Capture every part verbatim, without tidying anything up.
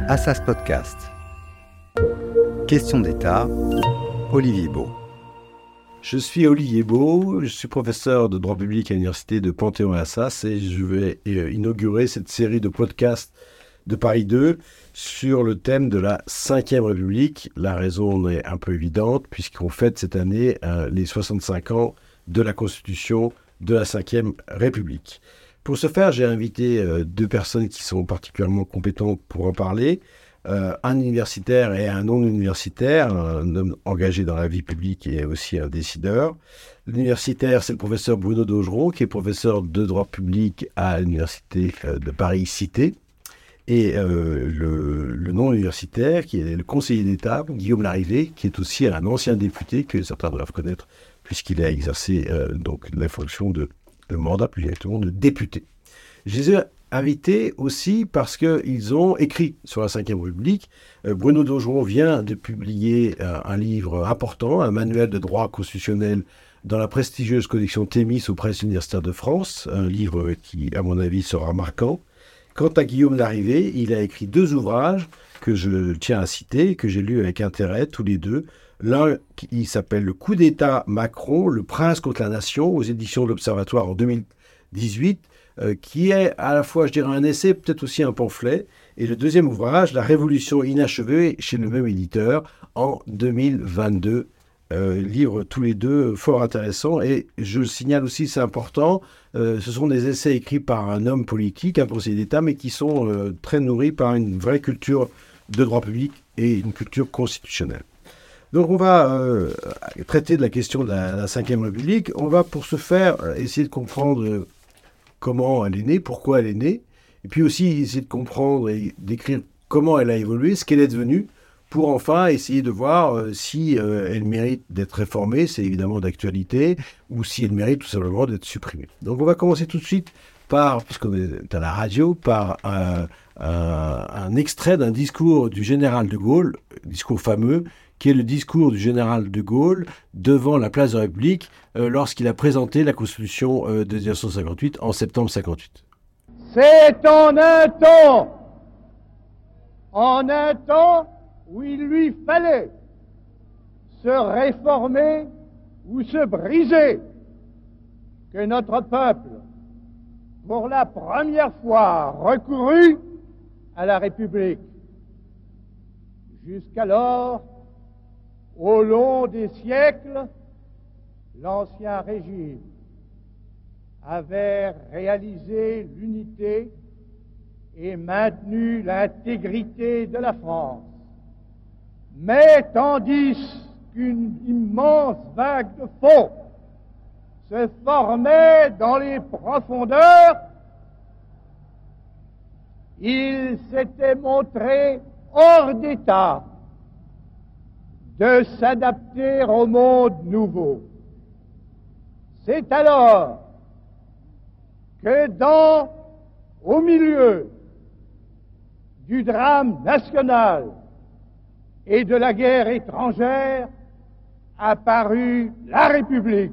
Assas Podcast. Question d'État, Olivier Beau. Je suis Olivier Beau, je suis professeur de droit public à l'université de Panthéon-Assas et je vais inaugurer cette série de podcasts de Paris deux sur le thème de la cinquième République. La raison est un peu évidente puisqu'on fête cette année euh, les soixante-cinq ans de la Constitution de la cinquième République. Pour ce faire, j'ai invité euh, deux personnes qui sont particulièrement compétentes pour en parler. Euh, un universitaire et un non-universitaire, un homme engagé dans la vie publique et aussi un décideur. L'universitaire, c'est le professeur Bruno Daugeron, qui est professeur de droit public à l'université de Paris-Cité. Et euh, le, le non-universitaire, qui est le conseiller d'État, Guillaume Larrivé, qui est aussi un ancien député, que certains doivent connaître, puisqu'il a exercé euh, donc, la fonction de, de mandat, plus exactement de député. Je les ai invités aussi parce qu'ils ont écrit sur la cinquième République. Euh, Bruno Daugeron vient de publier euh, un livre important, un manuel de droit constitutionnel dans la prestigieuse collection Thémis aux presses universitaires de France, un livre qui, à mon avis, sera marquant. Quant à Guillaume Larrivé, il a écrit deux ouvrages que je tiens à citer, que j'ai lus avec intérêt, tous les deux. L'un, qui s'appelle « Le coup d'État Macron, le prince contre la nation » aux éditions de l'Observatoire en deux mille dix-huit, euh, qui est à la fois, je dirais, un essai, peut-être aussi un pamphlet. Et le deuxième ouvrage, « La révolution inachevée » chez le même éditeur en deux mille vingt-deux. Euh, livres tous les deux fort intéressants. Et je le signale aussi, c'est important, euh, ce sont des essais écrits par un homme politique, un conseiller d'État, mais qui sont euh, très nourris par une vraie culture de droit public et une culture constitutionnelle. Donc on va euh, traiter de la question de la, la cinquième République. On va pour ce faire essayer de comprendre euh, comment elle est née, pourquoi elle est née, et puis aussi essayer de comprendre et d'écrire comment elle a évolué, ce qu'elle est devenue, pour enfin essayer de voir euh, si euh, elle mérite d'être réformée, c'est évidemment d'actualité, ou si elle mérite tout simplement d'être supprimée. Donc on va commencer tout de suite par, puisqu'on est à la radio, par un, un, un extrait d'un discours du général de Gaulle, discours fameux, qui est le discours du général de Gaulle devant la place de la République euh, lorsqu'il a présenté la Constitution euh, de dix-neuf cent cinquante-huit en septembre cinquante-huit. C'est en un temps, en un temps, où il lui fallait se réformer ou se briser, que notre peuple, pour la première fois, recourut à la République. Jusqu'alors, au long des siècles, l'Ancien Régime avait réalisé l'unité et maintenu l'intégrité de la France. Mais tandis qu'une immense vague de fond se formait dans les profondeurs, il s'était montré hors d'état de s'adapter au monde nouveau. C'est alors que dans, au milieu du drame national et de la guerre étrangère, apparut la République.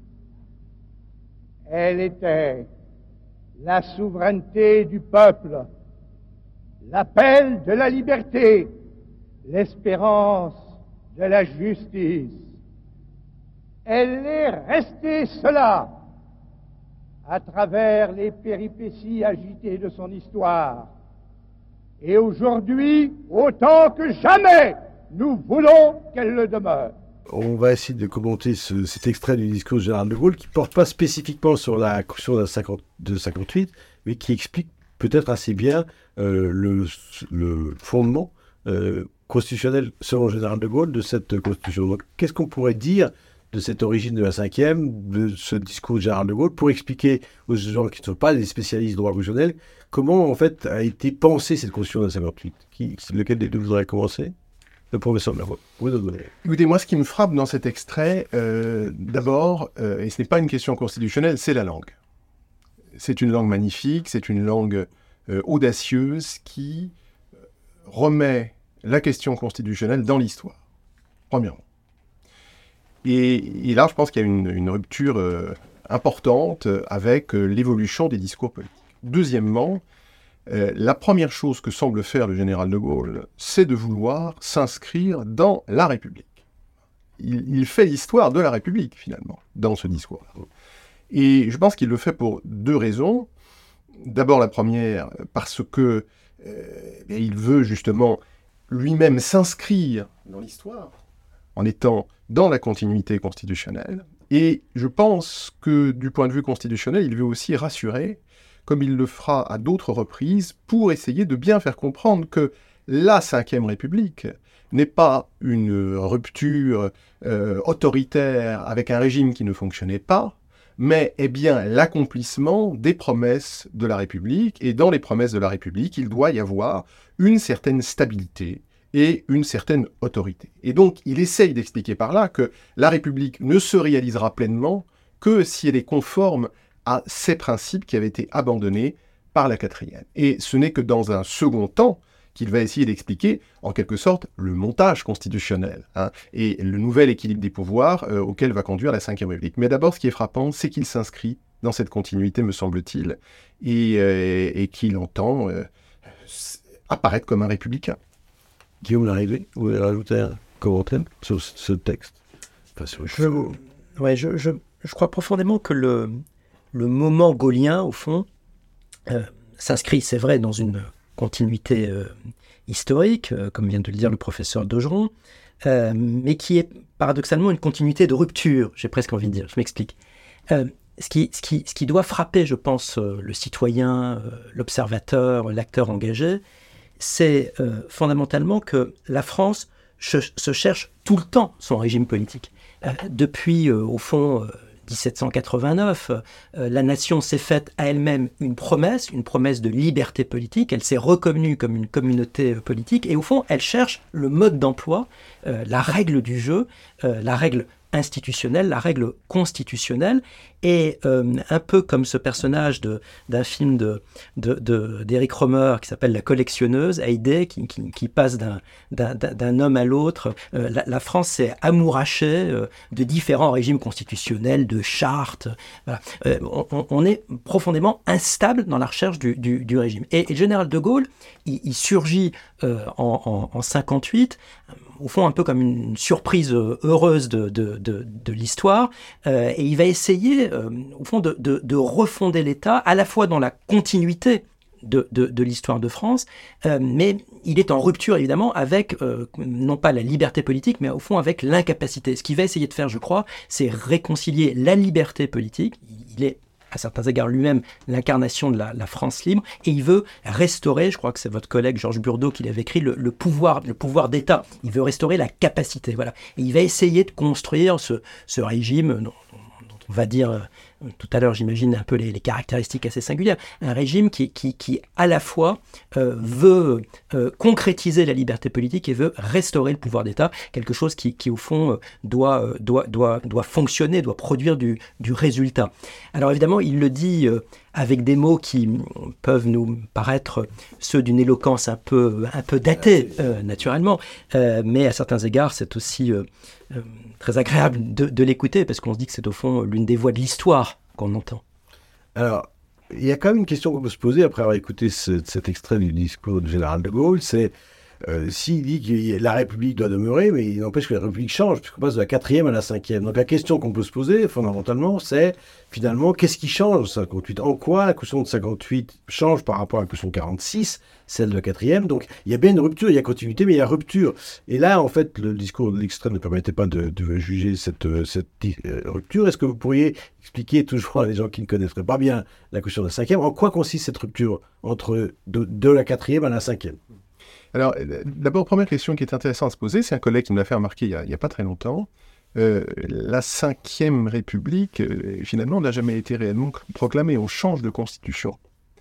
Elle était la souveraineté du peuple, l'appel de la liberté, l'espérance de la justice. Elle est restée cela à travers les péripéties agitées de son histoire. Et aujourd'hui, autant que jamais, nous voulons qu'elle le demeure. On va essayer de commenter ce, cet extrait du discours du général de Gaulle qui ne porte pas spécifiquement sur la Constitution de cinquante-huit, mais qui explique peut-être assez bien euh, le, le fondement euh, constitutionnel, selon le général de Gaulle, de cette Constitution. Donc, qu'est-ce qu'on pourrait dire de cette origine de la cinquième, de ce discours du général de Gaulle, pour expliquer aux gens qui ne sont pas des spécialistes de droit constitutionnel, comment en fait a été pensée cette Constitution de cinquante-huit. Qui, lequel des deux voudrait commencer ? Le professeur Merveau. Écoutez, moi, ce qui me frappe dans cet extrait, euh, d'abord, euh, et ce n'est pas une question constitutionnelle, c'est la langue. C'est une langue magnifique, c'est une langue euh, audacieuse qui remet la question constitutionnelle dans l'histoire, premièrement. Et, et là, je pense qu'il y a une, une rupture euh, importante avec euh, l'évolution des discours politiques. Deuxièmement, euh, la première chose que semble faire le général de Gaulle, c'est de vouloir s'inscrire dans la République. Il, il fait l'histoire de la République, finalement, dans ce discours. Et je pense qu'il le fait pour deux raisons. D'abord, la première, parce que euh, il veut justement lui-même s'inscrire dans l'histoire, en étant dans la continuité constitutionnelle. Et je pense que, du point de vue constitutionnel, il veut aussi rassurer, comme il le fera à d'autres reprises, pour essayer de bien faire comprendre que la Cinquième République n'est pas une rupture euh, autoritaire avec un régime qui ne fonctionnait pas, mais est bien l'accomplissement des promesses de la République. Et dans les promesses de la République, il doit y avoir une certaine stabilité et une certaine autorité. Et donc, il essaye d'expliquer par là que la République ne se réalisera pleinement que si elle est conforme à ces principes qui avaient été abandonnés par la quatrième. Et ce n'est que dans un second temps qu'il va essayer d'expliquer, en quelque sorte, le montage constitutionnel, hein, et le nouvel équilibre des pouvoirs euh, auquel va conduire la Cinquième République. Mais d'abord, ce qui est frappant, c'est qu'il s'inscrit dans cette continuité, me semble-t-il, et, euh, et qu'il entend euh, apparaître comme un républicain. Guillaume Larrivé, vous voulez rajouter un commentaire sur ce texte enfin, sur je, ouais, je, je, je crois profondément que le, le moment gaullien, au fond, euh, s'inscrit, c'est vrai, dans une continuité euh, historique, euh, comme vient de le dire le professeur Daugeron, euh, mais qui est paradoxalement une continuité de rupture, j'ai presque envie de dire, je m'explique. Euh, ce, qui, ce, qui, ce qui doit frapper, je pense, euh, le citoyen, euh, l'observateur, l'acteur engagé, c'est euh, fondamentalement que la France se, se cherche tout le temps son régime politique. Euh, depuis, euh, au fond, euh, dix-sept cent quatre-vingt-neuf, euh, la nation s'est faite à elle-même une promesse, une promesse de liberté politique. Elle s'est reconnue comme une communauté euh, politique et au fond, elle cherche le mode d'emploi, euh, la règle du jeu, euh, la règle institutionnelle, la règle constitutionnelle. Et euh, un peu comme ce personnage de, d'un film de, de, de, d'Éric Rohmer qui s'appelle La collectionneuse, Haydée, qui, qui, qui passe d'un, d'un, d'un homme à l'autre. Euh, la, la France s'est amourachée euh, de différents régimes constitutionnels, de chartes. Voilà. Euh, on, on est profondément instable dans la recherche du, du, du régime. Et, et le général de Gaulle, il, il surgit euh, en, en, en cinquante-huit, au fond un peu comme une surprise heureuse de, de, de, de l'histoire, euh, et il va essayer, euh, au fond, de, de, de refonder l'État, à la fois dans la continuité de, de, de l'histoire de France, euh, mais il est en rupture, évidemment, avec, euh, non pas la liberté politique, mais au fond avec l'incapacité. Ce qu'il va essayer de faire, je crois, c'est réconcilier la liberté politique. Il est à certains égards lui-même l'incarnation de la, la France libre, et il veut restaurer, je crois que c'est votre collègue Georges Burdeau qui l'avait écrit, le, le pouvoir, le pouvoir d'État. Il veut restaurer la capacité, voilà. Et il va essayer de construire ce, ce régime dont, dont on va dire euh, tout à l'heure, j'imagine un peu les, les caractéristiques assez singulières, un régime qui, qui, qui à la fois euh, veut euh, concrétiser la liberté politique et veut restaurer le pouvoir d'État, quelque chose qui, qui au fond, euh, doit, euh, doit, doit, doit fonctionner, doit produire du, du résultat. Alors évidemment, il le dit euh, avec des mots qui peuvent nous paraître ceux d'une éloquence un peu, un peu datée, euh, naturellement, euh, mais à certains égards, c'est aussi euh, euh, très agréable de, de l'écouter, parce qu'on se dit que c'est au fond l'une des voix de l'histoire qu'on entend. Alors, il y a quand même une question qu'on peut se poser après avoir écouté ce, cet extrait du discours du général de Gaulle, c'est euh, s'il dit que la République doit demeurer, mais il n'empêche que la République change, puisqu'on passe de la quatrième à la cinquième. Donc la question qu'on peut se poser, fondamentalement, c'est finalement, qu'est-ce qui change en cinquante-huit ? En quoi la Constitution de cinquante-huit change par rapport à la Constitution de quarante-six, celle de la quatrième ? Donc il y a bien une rupture, il y a continuité, mais il y a rupture. Et là, en fait, le discours de l'extrême ne permettait pas de, de juger cette, cette euh, rupture. Est-ce que vous pourriez expliquer toujours à les gens qui ne connaîtraient pas bien la Constitution de la cinquième, en quoi consiste cette rupture entre de, de la quatrième à la cinquième ? Alors, d'abord, première question qui est intéressante à se poser, c'est un collègue qui me l'a fait remarquer il n'y a, a pas très longtemps. Euh, la cinquième République, euh, finalement, n'a jamais été réellement proclamée. On change de constitution.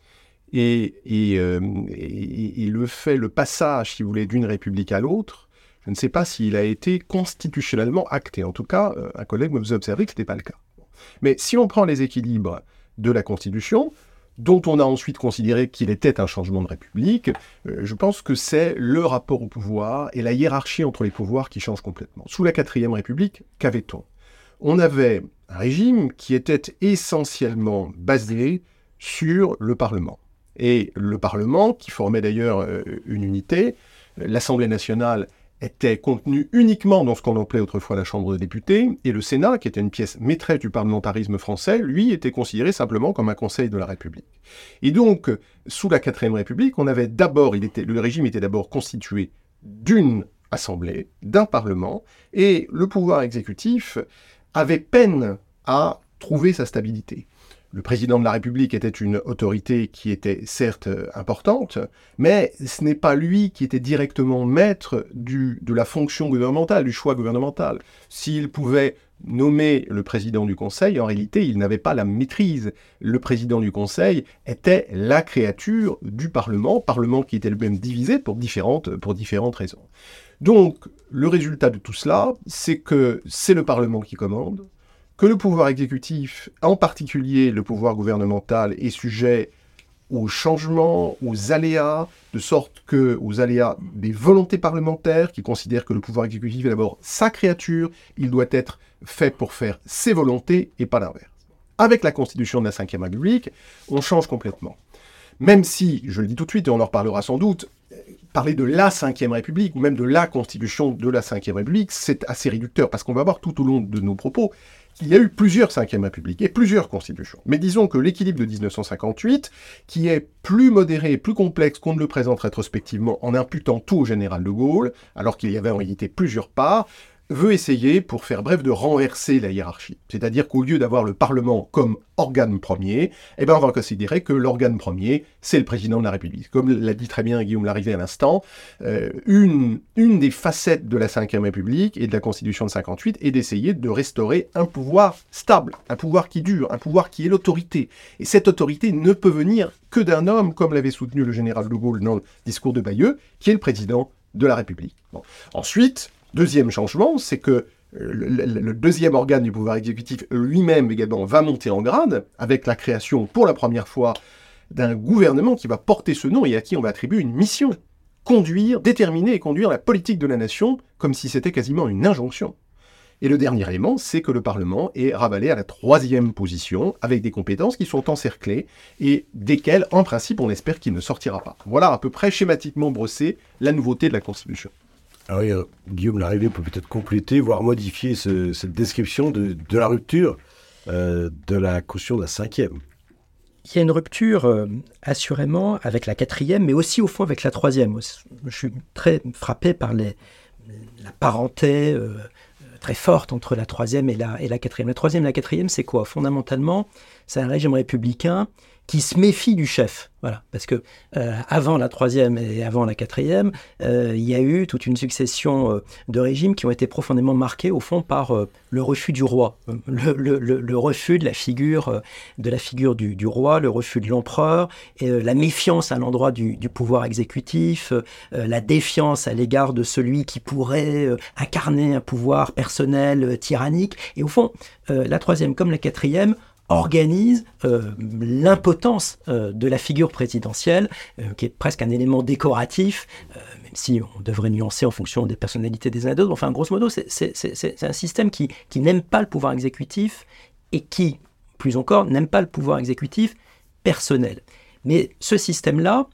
Et, et, euh, et, et le fait, le passage, si vous voulez, d'une République à l'autre, je ne sais pas s'il a été constitutionnellement acté. En tout cas, euh, un collègue me faisait observer que ce n'était pas le cas. Mais si on prend les équilibres de la Constitution, dont on a ensuite considéré qu'il était un changement de République, euh, je pense que c'est le rapport au pouvoir et la hiérarchie entre les pouvoirs qui changent complètement. Sous la quatrième République, qu'avait-on ? On avait un régime qui était essentiellement basé sur le Parlement. et le Parlement, qui formait d'ailleurs euh, une unité. L'Assemblée nationale était contenue uniquement dans ce qu'on appelait autrefois la Chambre des députés, et le Sénat, qui était une pièce maîtresse du parlementarisme français, lui, était considéré simplement comme un conseil de la République. Et donc, sous la quatrième République, on avait d'abord, il était, le régime était d'abord constitué d'une assemblée, d'un parlement, et le pouvoir exécutif avait peine à trouver sa stabilité. Le président de la République était une autorité qui était certes importante, mais ce n'est pas lui qui était directement maître du, de la fonction gouvernementale, du choix gouvernemental. S'il pouvait nommer le président du Conseil, en réalité, il n'avait pas la maîtrise. Le président du Conseil était la créature du Parlement, Parlement qui était lui-même divisé pour différentes, pour différentes raisons. Donc, le résultat de tout cela, c'est que c'est le Parlement qui commande, que le pouvoir exécutif, en particulier le pouvoir gouvernemental, est sujet aux changements, aux aléas, de sorte que, aux aléas des volontés parlementaires, qui considèrent que le pouvoir exécutif est d'abord sa créature, il doit être fait pour faire ses volontés et pas l'inverse. Avec la Constitution de la cinquième République, on change complètement. Même si, je le dis tout de suite, et on en reparlera sans doute, parler de la cinquième République, ou même de la Constitution de la cinquième République, c'est assez réducteur, parce qu'on va voir tout au long de nos propos qu'il y a eu plusieurs cinquième Républiques et plusieurs constitutions. Mais disons que l'équilibre de dix-neuf cent cinquante-huit, qui est plus modéré et plus complexe qu'on ne le présente rétrospectivement en imputant tout au général de Gaulle, alors qu'il y avait en réalité plusieurs parts, veut essayer, pour faire bref, de renverser la hiérarchie. C'est-à-dire qu'au lieu d'avoir le Parlement comme organe premier, eh ben on va considérer que l'organe premier, c'est le président de la République. Comme l'a dit très bien Guillaume Larrivé à l'instant, euh, une, une des facettes de la cinquième République et de la Constitution de cinquante-huit est d'essayer de restaurer un pouvoir stable, un pouvoir qui dure, un pouvoir qui est l'autorité. Et cette autorité ne peut venir que d'un homme, comme l'avait soutenu le général de Gaulle dans le discours de Bayeux, qui est le président de la République. Bon. Ensuite, deuxième changement, c'est que le, le, le deuxième organe du pouvoir exécutif lui-même également va monter en grade avec la création pour la première fois d'un gouvernement qui va porter ce nom et à qui on va attribuer une mission. Conduire, déterminer et conduire la politique de la nation comme si c'était quasiment une injonction. Et le dernier élément, c'est que le Parlement est ravalé à la troisième position avec des compétences qui sont encerclées et desquelles, en principe, on espère qu'il ne sortira pas. Voilà à peu près schématiquement brossé la nouveauté de la Constitution. Alors, oui, euh, Guillaume Larrivé peut peut-être compléter, voire modifier ce, cette description de, de la rupture euh, de la Constitution de la cinquième. Il y a une rupture, euh, assurément, avec la quatrième, mais aussi, au fond, avec la troisième. Je suis très frappé par les, la parenté euh, très forte entre la troisième et la, et la quatrième. La troisième et la quatrième, c'est quoi ? Fondamentalement, c'est un régime républicain qui se méfie du chef. Voilà, parce que euh, avant la troisième et avant la quatrième, euh, il y a eu toute une succession euh, de régimes qui ont été profondément marqués au fond par euh, le refus du roi, le, le, le, le refus de la figure euh, de la figure du, du roi, le refus de l'empereur, et euh, la méfiance à l'endroit du, du pouvoir exécutif, euh, la défiance à l'égard de celui qui pourrait euh, incarner un pouvoir personnel euh, tyrannique. Et au fond, euh, la troisième comme la quatrième organise euh, l'impotence euh, de la figure présidentielle, euh, qui est presque un élément décoratif, euh, même si on devrait nuancer en fonction des personnalités des uns et des autres. Enfin, grosso modo, c'est, c'est, c'est, c'est un système qui, qui n'aime pas le pouvoir exécutif et qui, plus encore, n'aime pas le pouvoir exécutif personnel. Mais ce système-là,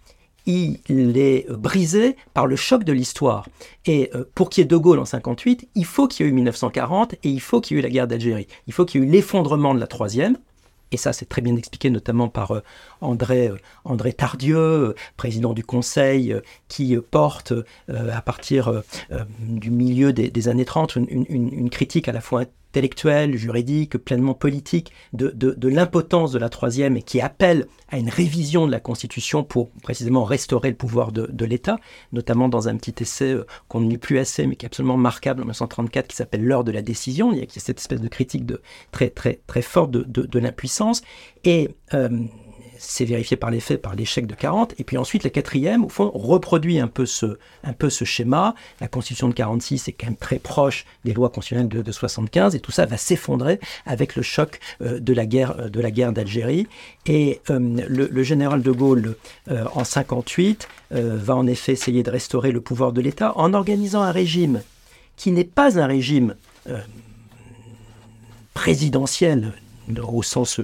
il est brisé par le choc de l'histoire. Et euh, pour qu'il y ait De Gaulle en cinquante-huit, il faut qu'il y ait eu mille neuf cent quarante et il faut qu'il y ait eu la guerre d'Algérie. Il faut qu'il y ait eu l'effondrement de la troisième. Et ça, c'est très bien expliqué notamment par euh, André, euh, André Tardieu, euh, président du Conseil, euh, qui euh, porte euh, à partir euh, euh, du milieu des, des années trente une, une, une critique à la fois intellectuelle, juridique, pleinement politique de, de, de l'impotence de la troisième et qui appelle à une révision de la Constitution pour précisément restaurer le pouvoir de, de l'État, notamment dans un petit essai euh, qu'on ne lit plus assez mais qui est absolument remarquable en mille neuf cent trente-quatre qui s'appelle L'heure de la décision. Il y a cette espèce de critique de, très, très, très forte de, de, de l'impuissance et euh, c'est vérifié par les faits, par l'échec de quarante. Et puis ensuite, la quatrième, au fond, reproduit un peu ce, un peu ce schéma. La Constitution de quarante-six est quand même très proche des lois constitutionnelles de, de soixante-quinze. Et tout ça va s'effondrer avec le choc euh, de la guerre, de la guerre d'Algérie. Et euh, le, le général de Gaulle, euh, en cinquante-huit, euh, va en effet essayer de restaurer le pouvoir de l'État en organisant un régime qui n'est pas un régime euh, présidentiel au sens... Euh,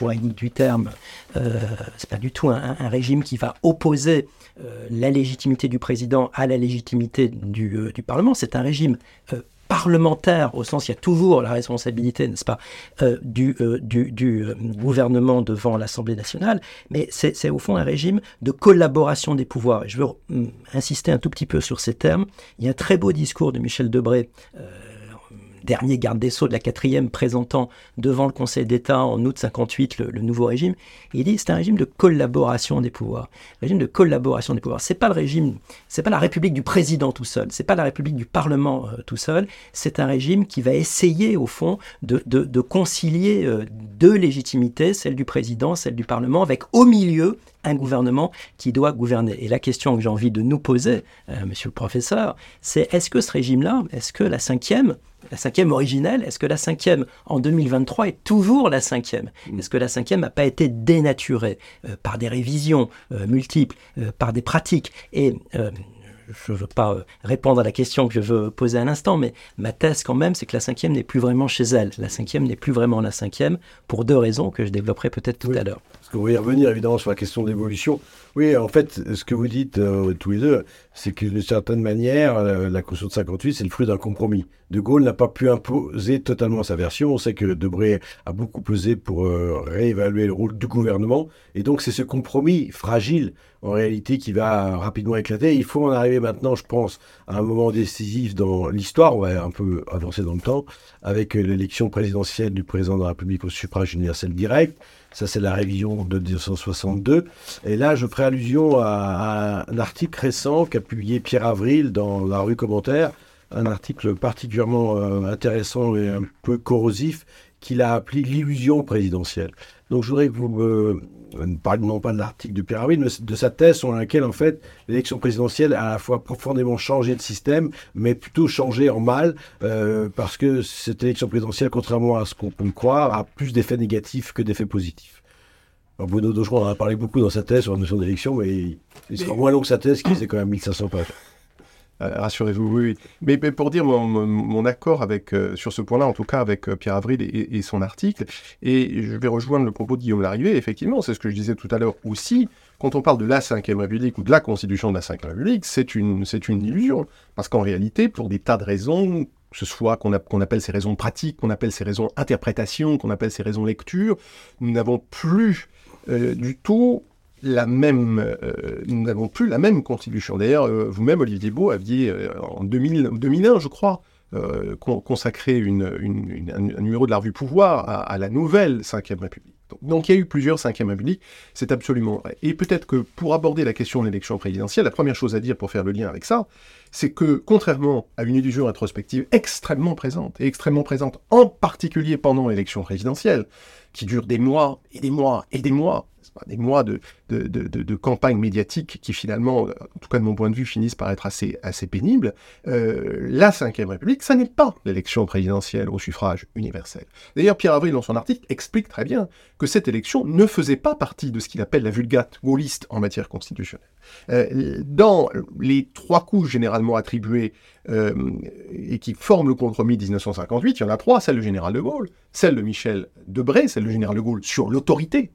empourrique du terme, euh, c'est pas du tout un, un régime qui va opposer euh, la légitimité du président à la légitimité du, euh, du Parlement. C'est un régime euh, parlementaire, au sens il y a toujours la responsabilité, n'est-ce pas, euh, du, euh, du, du euh, gouvernement devant l'Assemblée nationale, mais c'est, c'est au fond un régime de collaboration des pouvoirs. Et je veux euh, insister un tout petit peu sur ces termes. Il y a un très beau discours de Michel Debré, euh, dernier garde des Sceaux de la quatrième, présentant devant le Conseil d'État en août cinquante-huit le, le nouveau régime. Il dit c'est un régime de collaboration des pouvoirs. Un régime de collaboration des pouvoirs. C'est pas le régime, c'est pas la République du président tout seul, c'est pas la République du Parlement euh, tout seul. C'est un régime qui va essayer au fond de, de, de concilier euh, deux légitimités, celle du président, celle du Parlement, avec au milieu un gouvernement qui doit gouverner. Et la question que j'ai envie de nous poser, euh, monsieur le professeur, c'est est-ce que ce régime-là, est-ce que la cinquième, la cinquième originelle, est-ce que la cinquième en deux mille vingt-trois est toujours la cinquième ? Est-ce que la cinquième n'a pas été dénaturée euh, par des révisions euh, multiples, euh, par des pratiques ? Et euh, je ne veux pas euh, répondre à la question que je veux poser à l'instant, mais ma thèse quand même, c'est que la cinquième n'est plus vraiment chez elle. La cinquième n'est plus vraiment la cinquième, pour deux raisons que je développerai peut-être tout oui. à l'heure. Parce qu'on va y revenir évidemment sur la question de l'évolution. Oui, en fait, ce que vous dites euh, tous les deux, c'est que d'une certaine manière, euh, la Constitution de cinquante-huit, c'est le fruit d'un compromis. De Gaulle n'a pas pu imposer totalement sa version. On sait que Debré a beaucoup pesé pour euh, réévaluer le rôle du gouvernement. Et donc, c'est ce compromis fragile, en réalité, qui va rapidement éclater. Il faut en arriver maintenant, je pense, à un moment décisif dans l'histoire. On va un peu avancer dans le temps, avec euh, l'élection présidentielle du président de la République au suffrage universel direct. Ça, c'est la révision de mille neuf cent soixante-deux. Et là, je ferai allusion à, à un article récent qu'a publié Pierre Avril dans la revue Commentaire, un article particulièrement euh, intéressant et un peu corrosif qu'il a appelé « L'illusion présidentielle ». Donc, je voudrais que vous me parliez non pas de l'article de Pierre Avril, mais de sa thèse sur laquelle, en fait, l'élection présidentielle a à la fois profondément changé de système, mais plutôt changé en mal, euh, parce que cette élection présidentielle, contrairement à ce qu'on peut croire, a plus d'effets négatifs que d'effets positifs. Alors, Bruno Daugeron en a parlé beaucoup dans sa thèse sur la notion d'élection, mais il sera moins long que sa thèse, qui faisait quand même mille cinq cents pages. Euh, rassurez-vous, oui, oui. Mais, mais pour dire mon, mon, mon accord avec, euh, sur ce point-là, en tout cas avec euh, Pierre Avril et, et son article, et je vais rejoindre le propos de Guillaume Larrivé, effectivement, c'est ce que je disais tout à l'heure aussi, quand on parle de la cinquième République ou de la Constitution de la cinquième République, c'est une, c'est une illusion. Parce qu'en réalité, pour des tas de raisons, que ce soit qu'on, a, qu'on appelle ces raisons pratiques, qu'on appelle ces raisons interprétation, qu'on appelle ces raisons lecture, nous n'avons plus euh, du tout... La même, euh, nous n'avons plus la même constitution. D'ailleurs, euh, vous-même, Olivier Beau, aviez, euh, en deux mille, deux mille un, je crois, euh, con- consacré une, une, une, un, un numéro de la revue Pouvoir à, à la nouvelle cinquième République. Donc, donc, il y a eu plusieurs cinquième Républiques, c'est absolument vrai. Et peut-être que pour aborder la question de l'élection présidentielle, la première chose à dire pour faire le lien avec ça, c'est que, contrairement à une illusion rétrospective extrêmement présente, et extrêmement présente en particulier pendant l'élection présidentielle, qui dure des mois et des mois et des mois, des mois de, de, de, de, de campagne médiatique qui finalement, en tout cas de mon point de vue, finissent par être assez, assez pénibles, euh, la cinquième République, ça n'est pas l'élection présidentielle au suffrage universel. D'ailleurs, Pierre Avril, dans son article, explique très bien que cette élection ne faisait pas partie de ce qu'il appelle la vulgate gaulliste en matière constitutionnelle. Euh, dans les trois couches généralement attribuées euh, et qui forment le compromis dix-neuf cent cinquante-huit, il y en a trois, celle du général de Gaulle, celle de Michel Debré, celle du général de Gaulle sur l'autorité,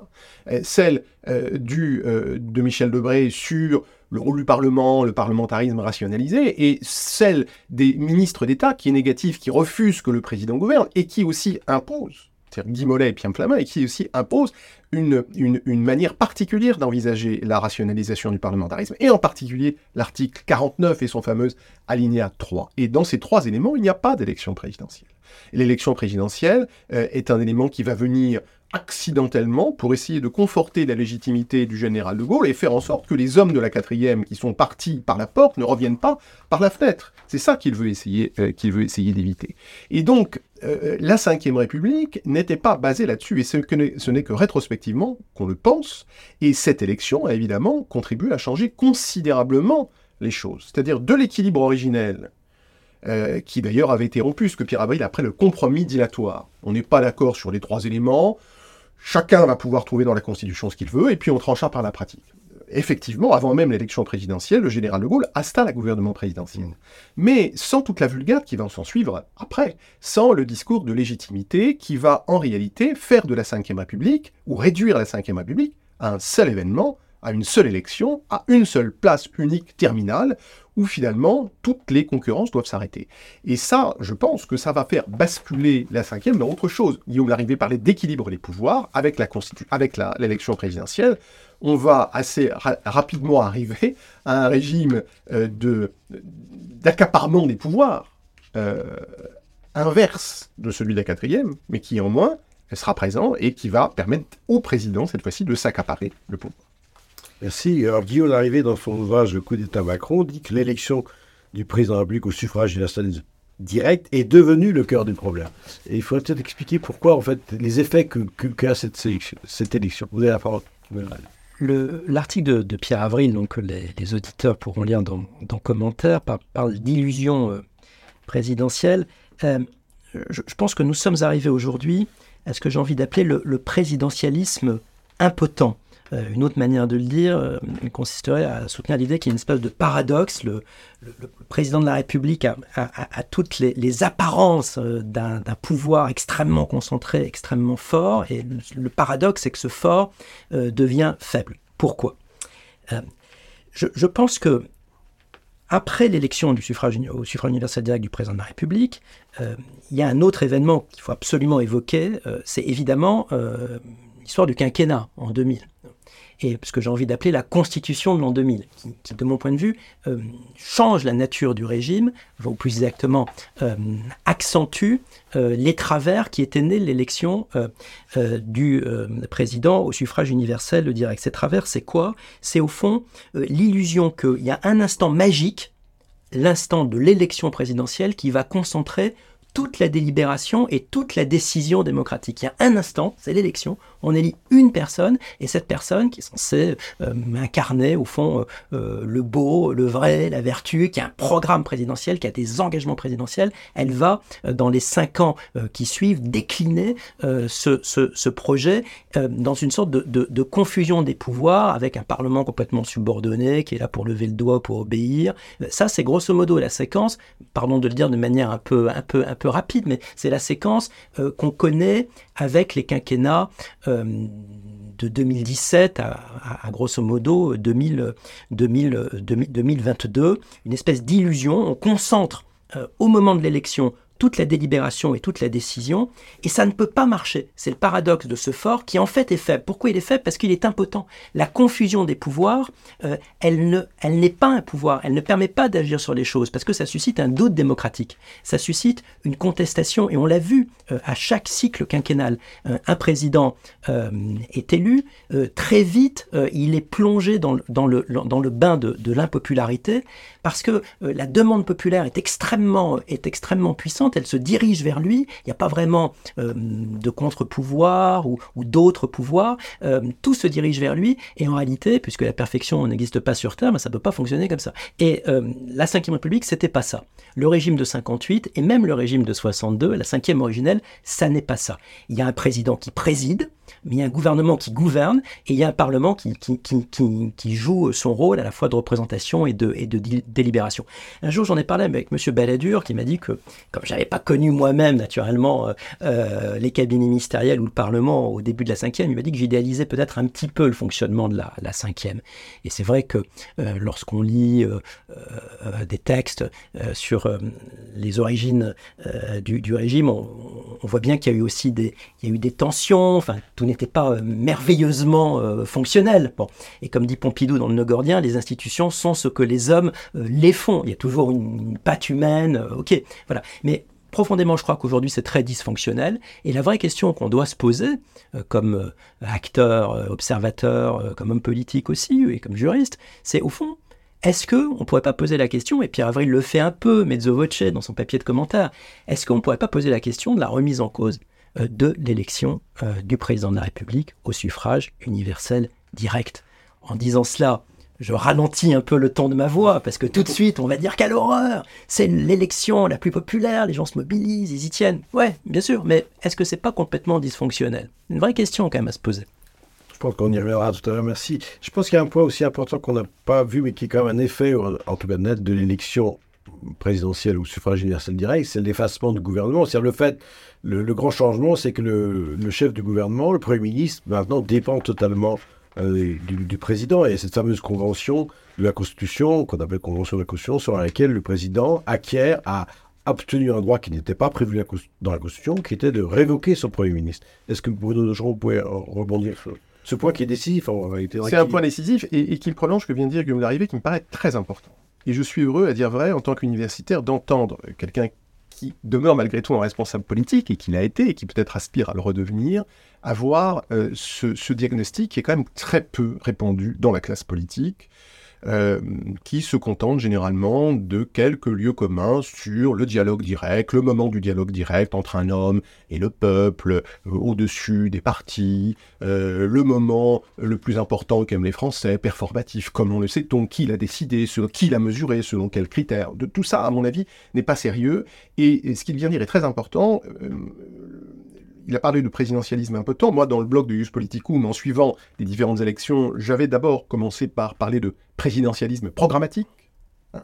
celle euh, du, euh, de Michel Debré sur le rôle du Parlement, le parlementarisme rationalisé, et celle des ministres d'État qui est négative, qui refuse que le président gouverne, et qui aussi impose, c'est-à-dire Guy Mollet et Pierre Flamin, et qui aussi impose une, une, une manière particulière d'envisager la rationalisation du parlementarisme, et en particulier l'article quarante-neuf et son fameux alinéa trois. Et dans ces trois éléments, il n'y a pas d'élection présidentielle. Et l'élection présidentielle euh, est un élément qui va venir accidentellement pour essayer de conforter la légitimité du général de Gaulle et faire en sorte que les hommes de la quatrième qui sont partis par la porte ne reviennent pas par la fenêtre. C'est ça qu'il veut essayer, euh, qu'il veut essayer d'éviter. Et donc, euh, la cinquième République n'était pas basée là-dessus, et ce, que ce n'est que rétrospectivement qu'on le pense, et cette élection a évidemment contribué à changer considérablement les choses. C'est-à-dire de l'équilibre originel, Euh, qui d'ailleurs avait été rompu, ce que Pierre Avril après le compromis dilatoire. On n'est pas d'accord sur les trois éléments, chacun va pouvoir trouver dans la Constitution ce qu'il veut, et puis on tranchera par la pratique. effectivement, avant même l'élection présidentielle, le général de Gaulle installe un gouvernement présidentiel. Mais sans toute la vulgate qui va s'en suivre après, sans le discours de légitimité qui va en réalité faire de la cinquième République, ou réduire la cinquième République, à un seul événement, à une seule élection, à une seule place unique terminale, où finalement toutes les concurrences doivent s'arrêter. Et ça, je pense que ça va faire basculer la cinquième dans autre chose. Guillaume Larrivé parlait d'équilibre des pouvoirs avec la constitu- avec la, l'élection présidentielle. On va assez ra- rapidement arriver à un régime euh, de, d'accaparement des pouvoirs euh, inverse de celui de la quatrième, mais qui en moins sera présent et qui va permettre au président, cette fois-ci, de s'accaparer le pouvoir. Merci. Alors, Guillaume Larrivé, dans son ouvrage Le coup d'État Macron, dit que l'élection du président de la République au suffrage universel direct est devenue le cœur du problème. Et il faudrait peut-être expliquer pourquoi, en fait, les effets que, que, qu'a cette, sélection, cette élection. Vous avez la parole. Le, l'article de, de Pierre Avril, donc, que les, les auditeurs pourront lire dans, dans commentaires, par, parle d'illusion euh, présidentielle. Euh, je, je pense que nous sommes arrivés aujourd'hui à ce que j'ai envie d'appeler le, le présidentialisme impotent. Euh, une autre manière de le dire euh, consisterait à soutenir l'idée qu'il y a une espèce de paradoxe. Le, le, le président de la République a, a, a toutes les, les apparences euh, d'un, d'un pouvoir extrêmement concentré, extrêmement fort, et le, le paradoxe, c'est que ce fort euh, devient faible. Pourquoi ? euh, je, je pense que après l'élection du suffrage, au suffrage universel direct du président de la République, euh, il y a un autre événement qu'il faut absolument évoquer, euh, c'est évidemment euh, l'histoire du quinquennat en deux mille. Et ce que j'ai envie d'appeler la constitution de l'an deux mille, qui, qui de mon point de vue, euh, change la nature du régime, ou plus exactement euh, accentue euh, les travers qui étaient nés de l'élection euh, euh, du euh, président au suffrage universel direct. Ces travers, c'est quoi ? C'est au fond euh, l'illusion qu'il y a un instant magique, l'instant de l'élection présidentielle, qui va concentrer toute la délibération et toute la décision démocratique. Il y a un instant, c'est l'élection, on élit une personne, et cette personne qui est censée euh, incarner au fond euh, euh, le beau, le vrai, la vertu, qui a un programme présidentiel, qui a des engagements présidentiels, elle va, euh, dans les cinq ans euh, qui suivent, décliner euh, ce, ce, ce projet euh, dans une sorte de, de, de confusion des pouvoirs, avec un Parlement complètement subordonné, qui est là pour lever le doigt, pour obéir. Ça, c'est grosso modo la séquence, pardon de le dire de manière un peu, un peu, un peu rapide, mais c'est la séquence euh, qu'on connaît avec les quinquennats euh, de deux mille dix-sept à, à, à grosso modo deux mille, deux mille, deux mille vingt-deux, une espèce d'illusion. On concentre euh, au moment de l'élection toute la délibération et toute la décision, et ça ne peut pas marcher. C'est le paradoxe de ce fort qui en fait est faible. Pourquoi il est faible ? Parce qu'il est impotent. La confusion des pouvoirs, euh, elle, ne, elle n'est pas un pouvoir, elle ne permet pas d'agir sur les choses, parce que ça suscite un doute démocratique, ça suscite une contestation, et on l'a vu euh, à chaque cycle quinquennal. Euh, un président euh, est élu, euh, très vite euh, il est plongé dans, dans, le, dans le bain de, de l'impopularité, parce que euh, la demande populaire est extrêmement, est extrêmement puissante, elle se dirige vers lui, il n'y a pas vraiment euh, de contre-pouvoir ou, ou d'autres pouvoirs, euh, tout se dirige vers lui, et en réalité, puisque la perfection n'existe pas sur Terre, ben ça ne peut pas fonctionner comme ça. Et euh, la cinquième République, c'était pas ça. Le régime de cinquante-huit, et même le régime de soixante-deux, la cinquième originelle, ça n'est pas ça. Il y a un président qui préside, mais il y a un gouvernement qui gouverne, et il y a un Parlement qui, qui, qui, qui, qui joue son rôle à la fois de représentation et de, et de délibération. Un jour, j'en ai parlé avec M. Balladur, qui m'a dit que, comme j'avais pas connu moi-même, naturellement, euh, euh, les cabinets ministériels ou le Parlement au début de la cinquième, il m'a dit que j'idéalisais peut-être un petit peu le fonctionnement de la, la cinquième. Et c'est vrai que euh, lorsqu'on lit euh, euh, des textes euh, sur euh, les origines euh, du, du régime, on, on voit bien qu'il y a eu aussi des, il y a eu des tensions, enfin, tout n'était pas euh, merveilleusement euh, fonctionnel. Bon. Et comme dit Pompidou dans le Nogordien, les institutions sont ce que les hommes euh, les font. Il y a toujours une, une patte humaine, euh, ok, voilà. Mais profondément, je crois qu'aujourd'hui, c'est très dysfonctionnel. Et la vraie question qu'on doit se poser, euh, comme euh, acteur, euh, observateur, euh, comme homme politique aussi, et comme juriste, c'est au fond, est-ce qu'on ne pourrait pas poser la question, et Pierre Avril le fait un peu, mezzo voce, dans son papier de commentaire, est-ce qu'on ne pourrait pas poser la question de la remise en cause euh, de l'élection euh, du président de la République au suffrage universel direct ? En disant cela, je ralentis un peu le ton de ma voix, parce que tout de suite, on va dire quelle horreur, c'est l'élection la plus populaire, les gens se mobilisent, ils y tiennent. Ouais, bien sûr, mais est-ce que c'est pas complètement dysfonctionnel ? Une vraie question quand même à se poser. Je pense qu'on y reviendra tout à l'heure, merci. Je pense qu'il y a un point aussi important qu'on n'a pas vu, mais qui est quand même un effet, en tout cas net, de l'élection présidentielle ou suffrage universel direct, c'est l'effacement du gouvernement. C'est-à-dire le fait, le, le grand changement, c'est que le, le chef du gouvernement, le Premier ministre, maintenant dépend totalement euh, du, du président. Et cette fameuse convention de la Constitution, qu'on appelle convention de la Constitution, sur laquelle le président acquiert, a obtenu un droit qui n'était pas prévu dans la Constitution, qui était de révoquer son Premier ministre. Est-ce que Bruno Dejean pouvait rebondir sur ce point qui est décisif en réalité? C'est un point décisif et, et qui prolonge ce que vient de dire Guillaume Larrivé, qui me paraît très important. Et je suis heureux, à dire vrai, en tant qu'universitaire, d'entendre quelqu'un qui demeure malgré tout un responsable politique, et qui l'a été, et qui peut-être aspire à le redevenir, avoir euh, ce, ce diagnostic qui est quand même très peu répandu dans la classe politique, euh, qui se contente généralement de quelques lieux communs sur le dialogue direct, le moment du dialogue direct entre un homme et le peuple, euh, au-dessus des partis, euh, le moment le plus important qu'aiment les Français, performatif, comment le sait-on, qui l'a décidé, selon qui l'a mesuré, selon quels critères. De, tout ça, à mon avis, n'est pas sérieux, et, et ce qu'il vient dire est très important. Euh, Il a parlé de présidentialisme un peu de temps. Moi, dans le blog de Ius Politicum, en suivant les différentes élections, j'avais d'abord commencé par parler de présidentialisme programmatique, hein,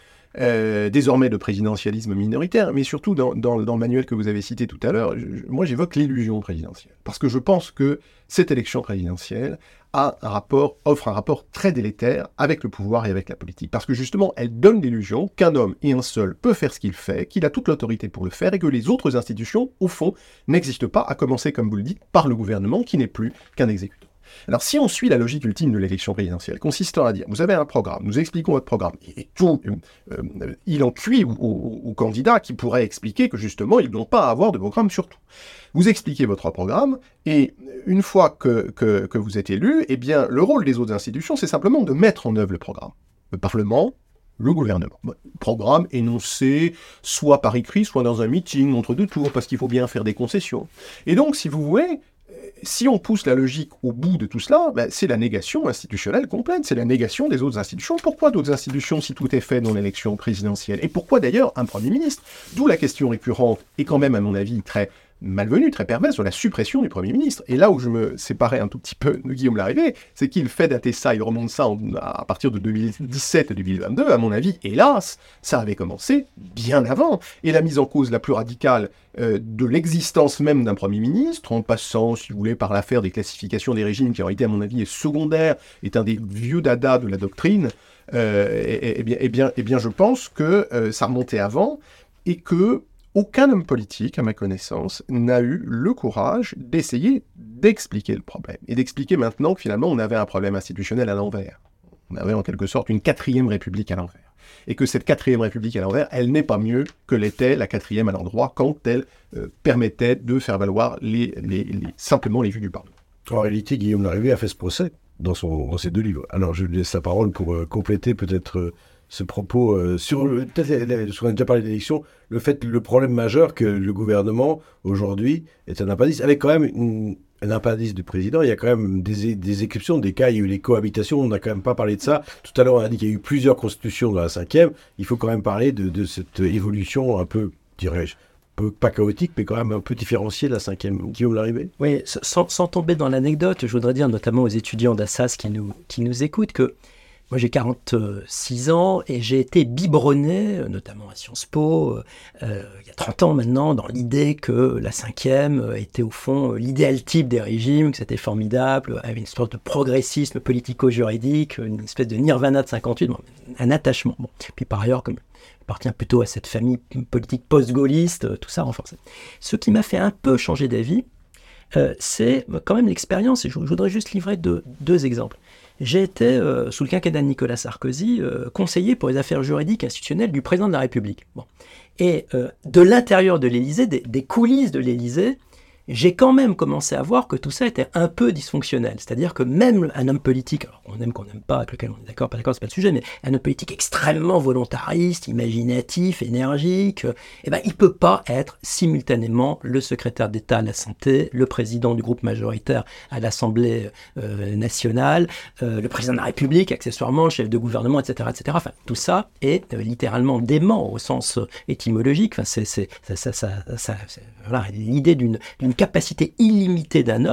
euh, désormais de présidentialisme minoritaire, mais surtout dans, dans, dans le manuel que vous avez cité tout à l'heure, je, moi j'évoque l'illusion présidentielle. Parce que je pense que cette élection présidentielle a un rapport, offre un rapport très délétère avec le pouvoir et avec la politique. Parce que justement, elle donne l'illusion qu'un homme et un seul peut faire ce qu'il fait, qu'il a toute l'autorité pour le faire, et que les autres institutions, au fond, n'existent pas, à commencer, comme vous le dites, par le gouvernement, qui n'est plus qu'un exécutant. Alors, si on suit la logique ultime de l'élection présidentielle, consistant à dire, vous avez un programme, nous expliquons votre programme, et tout, euh, euh, il en cuit aux, aux, aux candidats qui pourraient expliquer que justement, ils n'ont pas à avoir de programme sur tout. Vous expliquez votre programme, et une fois que, que, que vous êtes élu, eh bien, le rôle des autres institutions, c'est simplement de mettre en œuvre le programme. Le Parlement, le gouvernement. Bon, programme énoncé, soit par écrit, soit dans un meeting, entre deux tours, parce qu'il faut bien faire des concessions. Et donc, si vous voulez, si on pousse la logique au bout de tout cela, ben, c'est la négation institutionnelle complète, c'est la négation des autres institutions. Pourquoi d'autres institutions si tout est fait dans l'élection présidentielle? Et pourquoi d'ailleurs un Premier ministre? D'où la question récurrente, et quand même à mon avis très malvenue, très perverse, sur la suppression du Premier ministre. Et là où je me séparais un tout petit peu de Guillaume Larrivé, c'est qu'il fait dater ça, il remonte ça en, à partir de deux mille dix-sept deux mille vingt-deux, à mon avis, hélas, ça avait commencé bien avant. Et la mise en cause la plus radicale euh, de l'existence même d'un Premier ministre, en passant, si vous voulez, par l'affaire des classifications des régimes, qui en réalité, à mon avis, est secondaire, est un des vieux dadas de la doctrine, euh, et, et, et, bien, et, bien, et bien je pense que euh, ça remontait avant, et que aucun homme politique, à ma connaissance, n'a eu le courage d'essayer d'expliquer le problème. Et d'expliquer maintenant que finalement, on avait un problème institutionnel à l'envers. On avait en quelque sorte une quatrième république à l'envers. Et que cette quatrième république à l'envers, elle n'est pas mieux que l'était la quatrième à l'endroit quand elle euh, permettait de faire valoir les, les, les, simplement les vues du Parlement. En réalité, Guillaume Larrivé a fait ce procès dans, son, dans ses deux livres. Alors, je lui laisse la parole pour euh, compléter peut-être... Euh, ce propos euh, sur le, peut-être ce qu'on a déjà parlé d'élection, le fait, le problème majeur que le gouvernement aujourd'hui est un appendice, avec quand même une, un appendice du président. Il y a quand même des, des exceptions, des cas, il y a eu les cohabitations, on n'a quand même pas parlé de ça. Tout à l'heure, on a dit qu'il y a eu plusieurs constitutions dans la cinquième. Il faut quand même parler de, de cette évolution un peu, dirais-je, peu, pas chaotique, mais quand même un peu différenciée de la cinquième. Guillaume Larrivé? Oui, sans, sans tomber dans l'anecdote, je voudrais dire notamment aux étudiants d'Assas qui nous, qui nous écoutent que moi, j'ai quarante-six ans et j'ai été biberonné, notamment à Sciences Po, euh, il y a trente ans maintenant, dans l'idée que la cinquième était au fond l'idéal type des régimes, que c'était formidable, avait une sorte de progressisme politico-juridique, une espèce de nirvana de cinquante-huit, bon, un attachement. Bon. Puis par ailleurs, comme appartient plutôt à cette famille politique post-gaulliste, tout ça renforcé. Ce qui m'a fait un peu changer d'avis, euh, c'est quand même l'expérience, et je, je voudrais juste livrer deux, deux exemples. J'ai été, euh, sous le quinquennat de Nicolas Sarkozy, euh, conseiller pour les affaires juridiques institutionnelles du président de la République. Bon. Et euh, de l'intérieur de l'Élysée, des, des coulisses de l'Élysée, j'ai quand même commencé à voir que tout ça était un peu dysfonctionnel. C'est-à-dire que même un homme politique, alors on aime qu'on n'aime pas, avec lequel on est d'accord, pas d'accord, c'est pas le sujet, mais un homme politique extrêmement volontariste, imaginatif, énergique, euh, eh ben, il peut pas être simultanément le secrétaire d'État à la santé, le président du groupe majoritaire à l'Assemblée euh, nationale, euh, le président de la République, accessoirement, le chef de gouvernement, et cetera, et cetera. Enfin, tout ça est euh, littéralement dément au sens euh, étymologique. Enfin, c'est, c'est, ça, ça, ça, ça, c'est, voilà, l'idée d'une, d'une capacité illimitée d'un homme est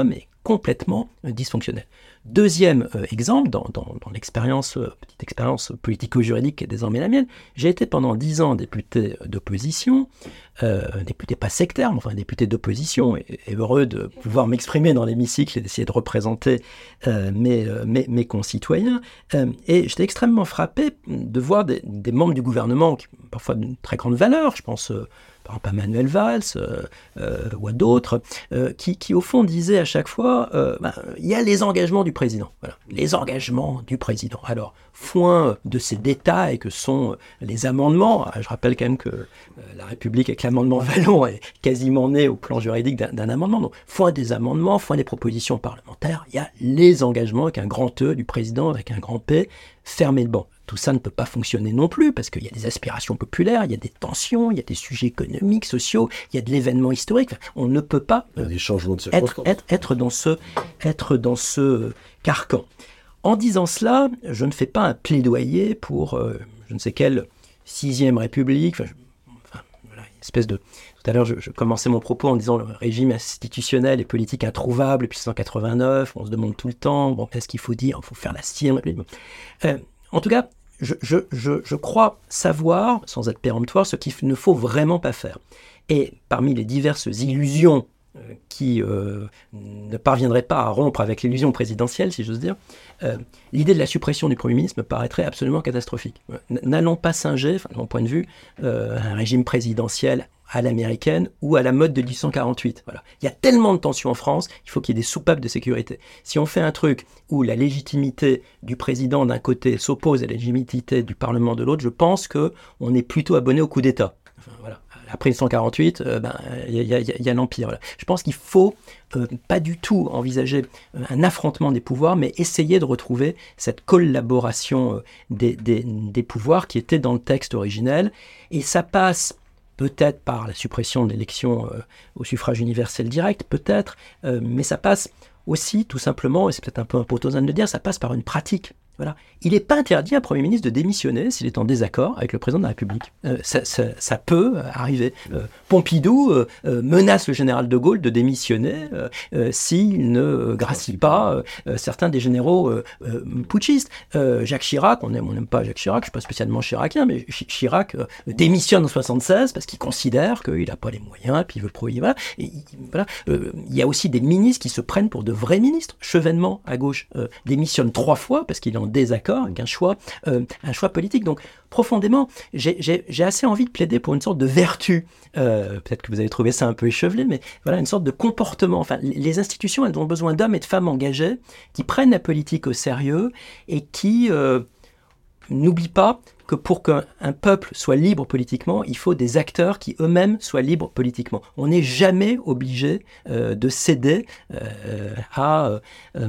complètement euh, dysfonctionnel. Deuxième euh, exemple, dans, dans, dans l'expérience, euh, petite expérience politico-juridique qui est désormais la mienne, j'ai été pendant dix ans député d'opposition, euh, député pas sectaire, mais enfin député d'opposition, et, et heureux de pouvoir m'exprimer dans l'hémicycle et d'essayer de représenter euh, mes, euh, mes, mes concitoyens. Euh, et j'étais extrêmement frappé de voir des, des membres du gouvernement, qui, parfois d'une très grande valeur, je pense euh, par exemple à Manuel Valls euh, euh, ou à d'autres, euh, qui, qui au fond disaient à chaque fois, euh, ben, il y a les engagements du président. Voilà, les engagements du président. Alors, foin de ces détails que sont les amendements, je rappelle quand même que euh, la République avec l'amendement Vallon est quasiment né au plan juridique d'un, d'un amendement. Donc, foin des amendements, foin des propositions parlementaires, il y a les engagements avec un grand E du président, avec un grand P, fermé le banc. Tout ça ne peut pas fonctionner non plus, parce qu'il y a des aspirations populaires, il y a des tensions, il y a des sujets économiques, sociaux, il y a de l'événement historique. Enfin, on ne peut pas Il y a des changements de être, circonstances. être, être, dans ce, être dans ce carcan. En disant cela, je ne fais pas un plaidoyer pour euh, je ne sais quelle sixième république, enfin, je, enfin, voilà, une espèce de... Tout à l'heure, je, je commençais mon propos en disant le régime institutionnel et politique introuvable depuis mille neuf cent quatre-vingt-neuf, on se demande tout le temps, bon, qu'est-ce qu'il faut dire, il faut faire la sixième république. Euh, en tout cas, je, je, je, je crois savoir, sans être péremptoire, ce qu'il ne faut vraiment pas faire. Et parmi les diverses illusions euh, qui euh, ne parviendraient pas à rompre avec l'illusion présidentielle, si j'ose dire, euh, l'idée de la suppression du Premier ministre me paraîtrait absolument catastrophique. N- n'allons pas singer, enfin, de mon point de vue, euh, un régime présidentiel à l'américaine ou à la mode de dix-huit cent quarante-huit. Voilà. Il y a tellement de tensions en France, il faut qu'il y ait des soupapes de sécurité. Si on fait un truc où la légitimité du président d'un côté s'oppose à la légitimité du Parlement de l'autre, je pense qu'on est plutôt abonné au coup d'État. Enfin, voilà. Après mille neuf cent quarante-huit, euh, ben, y, y, y, y a l'Empire. Voilà. Je pense qu'il faut euh, pas du tout envisager un affrontement des pouvoirs, mais essayer de retrouver cette collaboration euh, des, des, des pouvoirs qui était dans le texte originel. Et ça passe peut-être par la suppression de l'élection euh, au suffrage universel direct, peut-être, euh, mais ça passe aussi, tout simplement, et c'est peut-être un peu un potosane de le dire, ça passe par une pratique. Voilà. Il n'est pas interdit à un Premier ministre de démissionner s'il est en désaccord avec le président de la République. Euh, ça, ça, ça peut arriver. Euh, Pompidou euh, euh, menace le général de Gaulle de démissionner euh, euh, s'il ne euh, gracie pas euh, certains des généraux euh, euh, putschistes. Euh, Jacques Chirac, on aime, on n'aime pas Jacques Chirac, je ne suis pas spécialement chiracien, mais Ch- Chirac euh, démissionne en soixante-seize parce qu'il considère qu'il n'a pas les moyens, puis il veut le pro. Voilà. Et, voilà. Euh, il y a aussi des ministres qui se prennent pour de vrais ministres. Chevènement, à gauche, euh, démissionne trois fois parce qu'il est en désaccord avec un choix, euh, un choix politique. Donc, profondément, j'ai, j'ai, j'ai assez envie de plaider pour une sorte de vertu. Euh, peut-être que vous avez trouvé ça un peu échevelé, mais voilà, une sorte de comportement. Enfin, les institutions, elles ont besoin d'hommes et de femmes engagés qui prennent la politique au sérieux et qui euh, n'oublient pas que pour qu'un peuple soit libre politiquement, il faut des acteurs qui eux-mêmes soient libres politiquement. On n'est jamais obligé euh, de céder euh, à euh,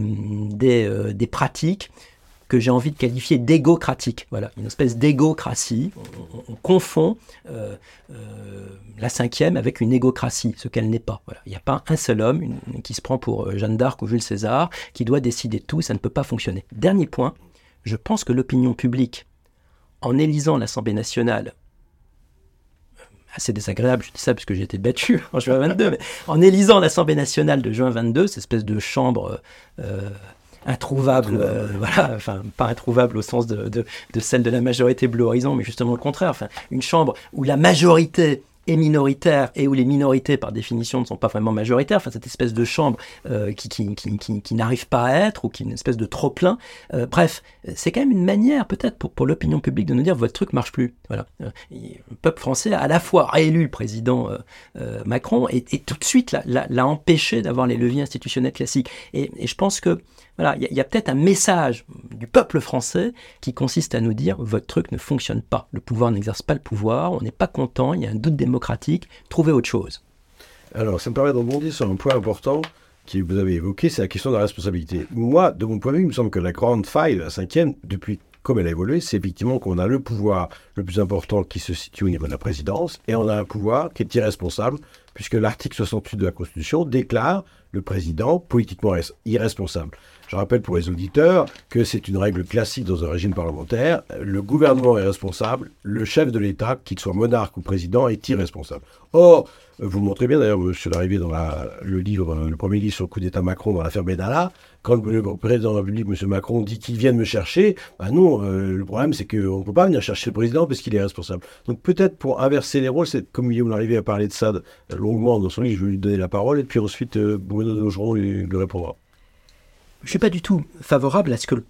des, euh, des pratiques que j'ai envie de qualifier d'égocratique. Voilà, une espèce d'égocratie. On, on, on confond euh, euh, la cinquième avec une égocratie, ce qu'elle n'est pas. Voilà. Il n'y a pas un seul homme une, qui se prend pour Jeanne d'Arc ou Jules César, qui doit décider de tout, ça ne peut pas fonctionner. Dernier point, je pense que l'opinion publique, en élisant l'Assemblée nationale, assez désagréable, je dis ça parce que j'ai été battu en juin vingt-deux, mais en élisant l'Assemblée nationale de juin vingt-deux, cette espèce de chambre... Euh, introuvable, euh, voilà, enfin pas introuvable au sens de, de, de celle de la majorité Bleu Horizon, mais justement le contraire, enfin une chambre où la majorité est minoritaire et où les minorités par définition ne sont pas vraiment majoritaires, enfin cette espèce de chambre euh, qui, qui, qui, qui, qui n'arrive pas à être ou qui est une espèce de trop-plein. Euh, bref, c'est quand même une manière peut-être pour, pour l'opinion publique de nous dire votre truc marche plus. Voilà. Euh, le peuple français a à la fois réélu le président euh, euh, Macron et, et tout de suite l'a, l'a, l'a empêché d'avoir les leviers institutionnels classiques. Et, et je pense que voilà, il y, y a peut-être un message du peuple français qui consiste à nous dire votre truc ne fonctionne pas. Le pouvoir n'exerce pas le pouvoir, on n'est pas content, il y a un doute démocratique, trouvez autre chose. Alors, ça me permet de rebondir sur un point important que vous avez évoqué, c'est la question de la responsabilité. Moi, de mon point de vue, il me semble que la grande faille de la cinquième, depuis comme elle a évolué, c'est effectivement qu'on a le pouvoir le plus important qui se situe au niveau de la présidence, et on a un pouvoir qui est irresponsable, puisque l'article soixante-huit de la Constitution déclare le président politiquement irresponsable. Je rappelle pour les auditeurs que c'est une règle classique dans un régime parlementaire. Le gouvernement est responsable, le chef de l'État, qu'il soit monarque ou président, est irresponsable. Or, vous le montrez bien d'ailleurs, monsieur Larrivé, dans la, le livre, le premier livre sur le coup d'État Macron dans l'affaire Benalla, quand le président de la République, monsieur Macron, dit qu'il vient me chercher, ben non, euh, le problème c'est qu'on ne peut pas venir chercher le président parce qu'il est responsable. Donc peut-être pour inverser les rôles, c'est, comme Guillaume Larrivé a parlé de ça de, longuement dans son livre, je vais lui donner la parole et puis ensuite euh, Bruno Daugeron lui, lui répondra. Je ne suis pas du tout favorable à ce que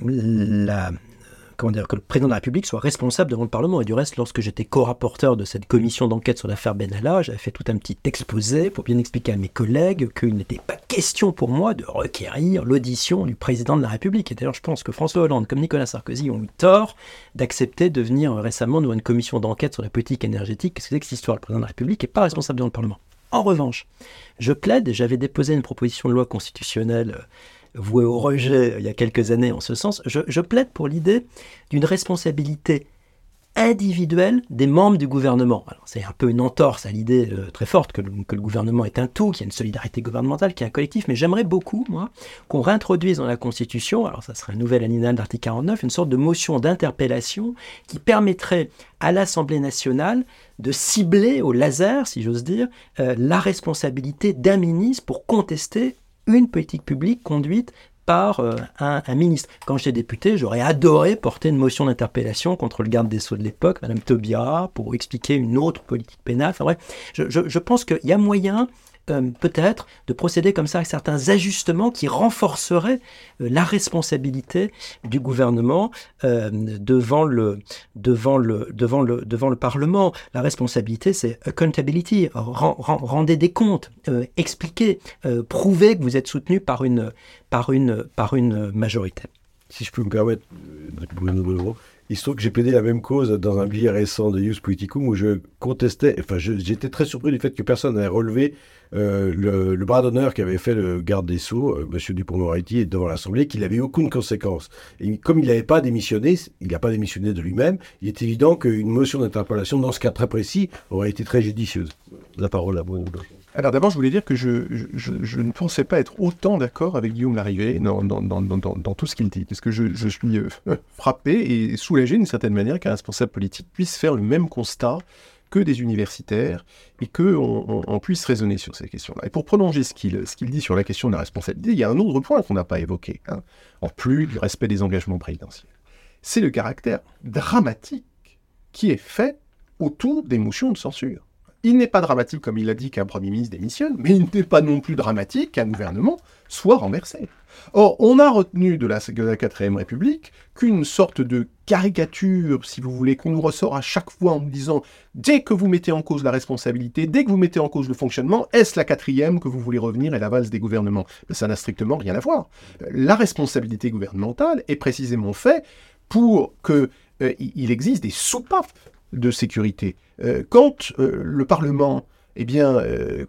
la... Comment dire, que le président de la République soit responsable devant le Parlement. Et du reste, lorsque j'étais co-rapporteur de cette commission d'enquête sur l'affaire Benalla, j'avais fait tout un petit exposé pour bien expliquer à mes collègues qu'il n'était pas question pour moi de requérir l'audition du président de la République. Et d'ailleurs, je pense que François Hollande, comme Nicolas Sarkozy, ont eu tort d'accepter de venir récemment devant une commission d'enquête sur la politique énergétique. Qu'est-ce que c'est que cette histoire? Le président de la République n'est pas responsable devant le Parlement. En revanche, je plaide, et j'avais déposé une proposition de loi constitutionnelle voué au rejet il y a quelques années en ce sens, je, je plaide pour l'idée d'une responsabilité individuelle des membres du gouvernement. Alors, c'est un peu une entorse à l'idée euh, très forte que le, que le gouvernement est un tout, qu'il y a une solidarité gouvernementale, qu'il y a un collectif, mais j'aimerais beaucoup, moi, qu'on réintroduise dans la Constitution, alors ça serait un nouvel alinéa de l'article quarante-neuf, une sorte de motion d'interpellation qui permettrait à l'Assemblée nationale de cibler au laser, si j'ose dire, euh, la responsabilité d'un ministre pour contester une politique publique conduite par euh, un, un ministre. Quand j'étais député, j'aurais adoré porter une motion d'interpellation contre le garde des Sceaux de l'époque, Madame Taubira, pour expliquer une autre politique pénale. Enfin bref, je, je, je pense qu'il y a moyen, euh, peut-être, de procéder comme ça à certains ajustements qui renforceraient euh, la responsabilité du gouvernement euh, devant, le, devant, le, devant, le, devant le Parlement. La responsabilité, c'est accountability, rend, rend, rendez des comptes, euh, expliquez, euh, prouvez que vous êtes soutenu par une, par une, par une majorité. Si je peux me permettre, euh, il se trouve que j'ai plaidé la même cause dans un billet récent de Ius Politicum où je contestais, enfin je, j'étais très surpris du fait que personne n'avait relevé euh, le, le bras d'honneur qu'avait fait le garde des Sceaux, euh, M. Dupond-Moretti, devant l'Assemblée, qu'il n'avait aucune conséquence. Et comme il n'avait pas démissionné, il n'a pas démissionné de lui-même, il est évident qu'une motion d'interpellation, dans ce cas très précis, aurait été très judicieuse. La parole à Bruno. Alors d'abord, je voulais dire que je, je, je, je ne pensais pas être autant d'accord avec Guillaume Larrivé dans, dans, dans, dans, dans tout ce qu'il dit, parce que je, je suis euh, frappé et soulagé d'une certaine manière qu'un responsable politique puisse faire le même constat que des universitaires et qu'on on, on puisse raisonner sur ces questions-là. Et pour prolonger ce qu'il, ce qu'il dit sur la question de la responsabilité, il y a un autre point qu'on n'a pas évoqué, hein, en plus du respect des engagements présidentiels. C'est le caractère dramatique qui est fait autour des motions de censure. Il n'est pas dramatique, comme il a dit, qu'un Premier ministre démissionne, mais il n'est pas non plus dramatique qu'un gouvernement soit renversé. Or, on a retenu de la, de la quatrième République qu'une sorte de caricature, si vous voulez, qu'on nous ressort à chaque fois en nous disant « dès que vous mettez en cause la responsabilité, dès que vous mettez en cause le fonctionnement, est-ce la quatrième que vous voulez revenir et la valse des gouvernements ?» Ça n'a strictement rien à voir. La responsabilité gouvernementale est précisément faite pour qu'il euh, existe des soupapes de sécurité. Euh, quand euh, le Parlement eh bien, euh,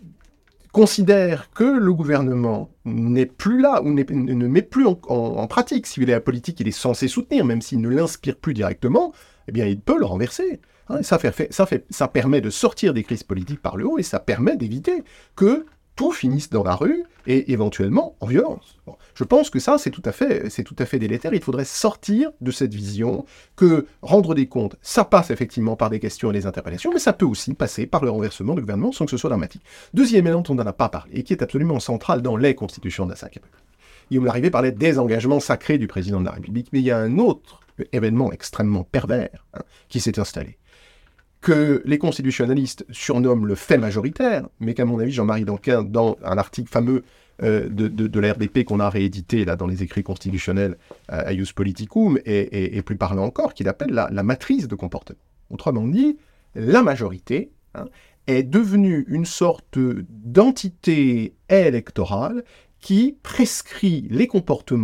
considère que le gouvernement n'est plus là, ou n'est, ne met plus en, en, en pratique, si vous voulez, la politique qu'il est censé soutenir, même s'il ne l'inspire plus directement, eh bien, il peut le renverser. Hein, ça, fait, ça, fait, ça permet de sortir des crises politiques par le haut, et ça permet d'éviter que tout finisse dans la rue, et éventuellement en violence. Bon, je pense que ça, c'est tout à fait, c'est tout à fait délétère. Il faudrait sortir de cette vision que rendre des comptes, ça passe effectivement par des questions et des interpellations, mais ça peut aussi passer par le renversement du gouvernement sans que ce soit dramatique. Deuxième élément dont on n'en a pas parlé, et qui est absolument central dans les constitutions de la cinquième République. Guillaume Larrivé parlait des engagements sacrés du président de la République, mais il y a un autre événement extrêmement pervers hein, qui s'est installé, que les constitutionnalistes surnomment le fait majoritaire, mais qu'à mon avis, Jean-Marie Danquin, dans un article fameux euh, de, de, de la R D P qu'on a réédité là, dans les écrits constitutionnels euh, à Ius Politicum, et, et, et plus parlant encore, qu'il appelle la, la matrice de comportement. Autrement dit, la majorité hein, est devenue une sorte d'entité électorale qui prescrit les comportements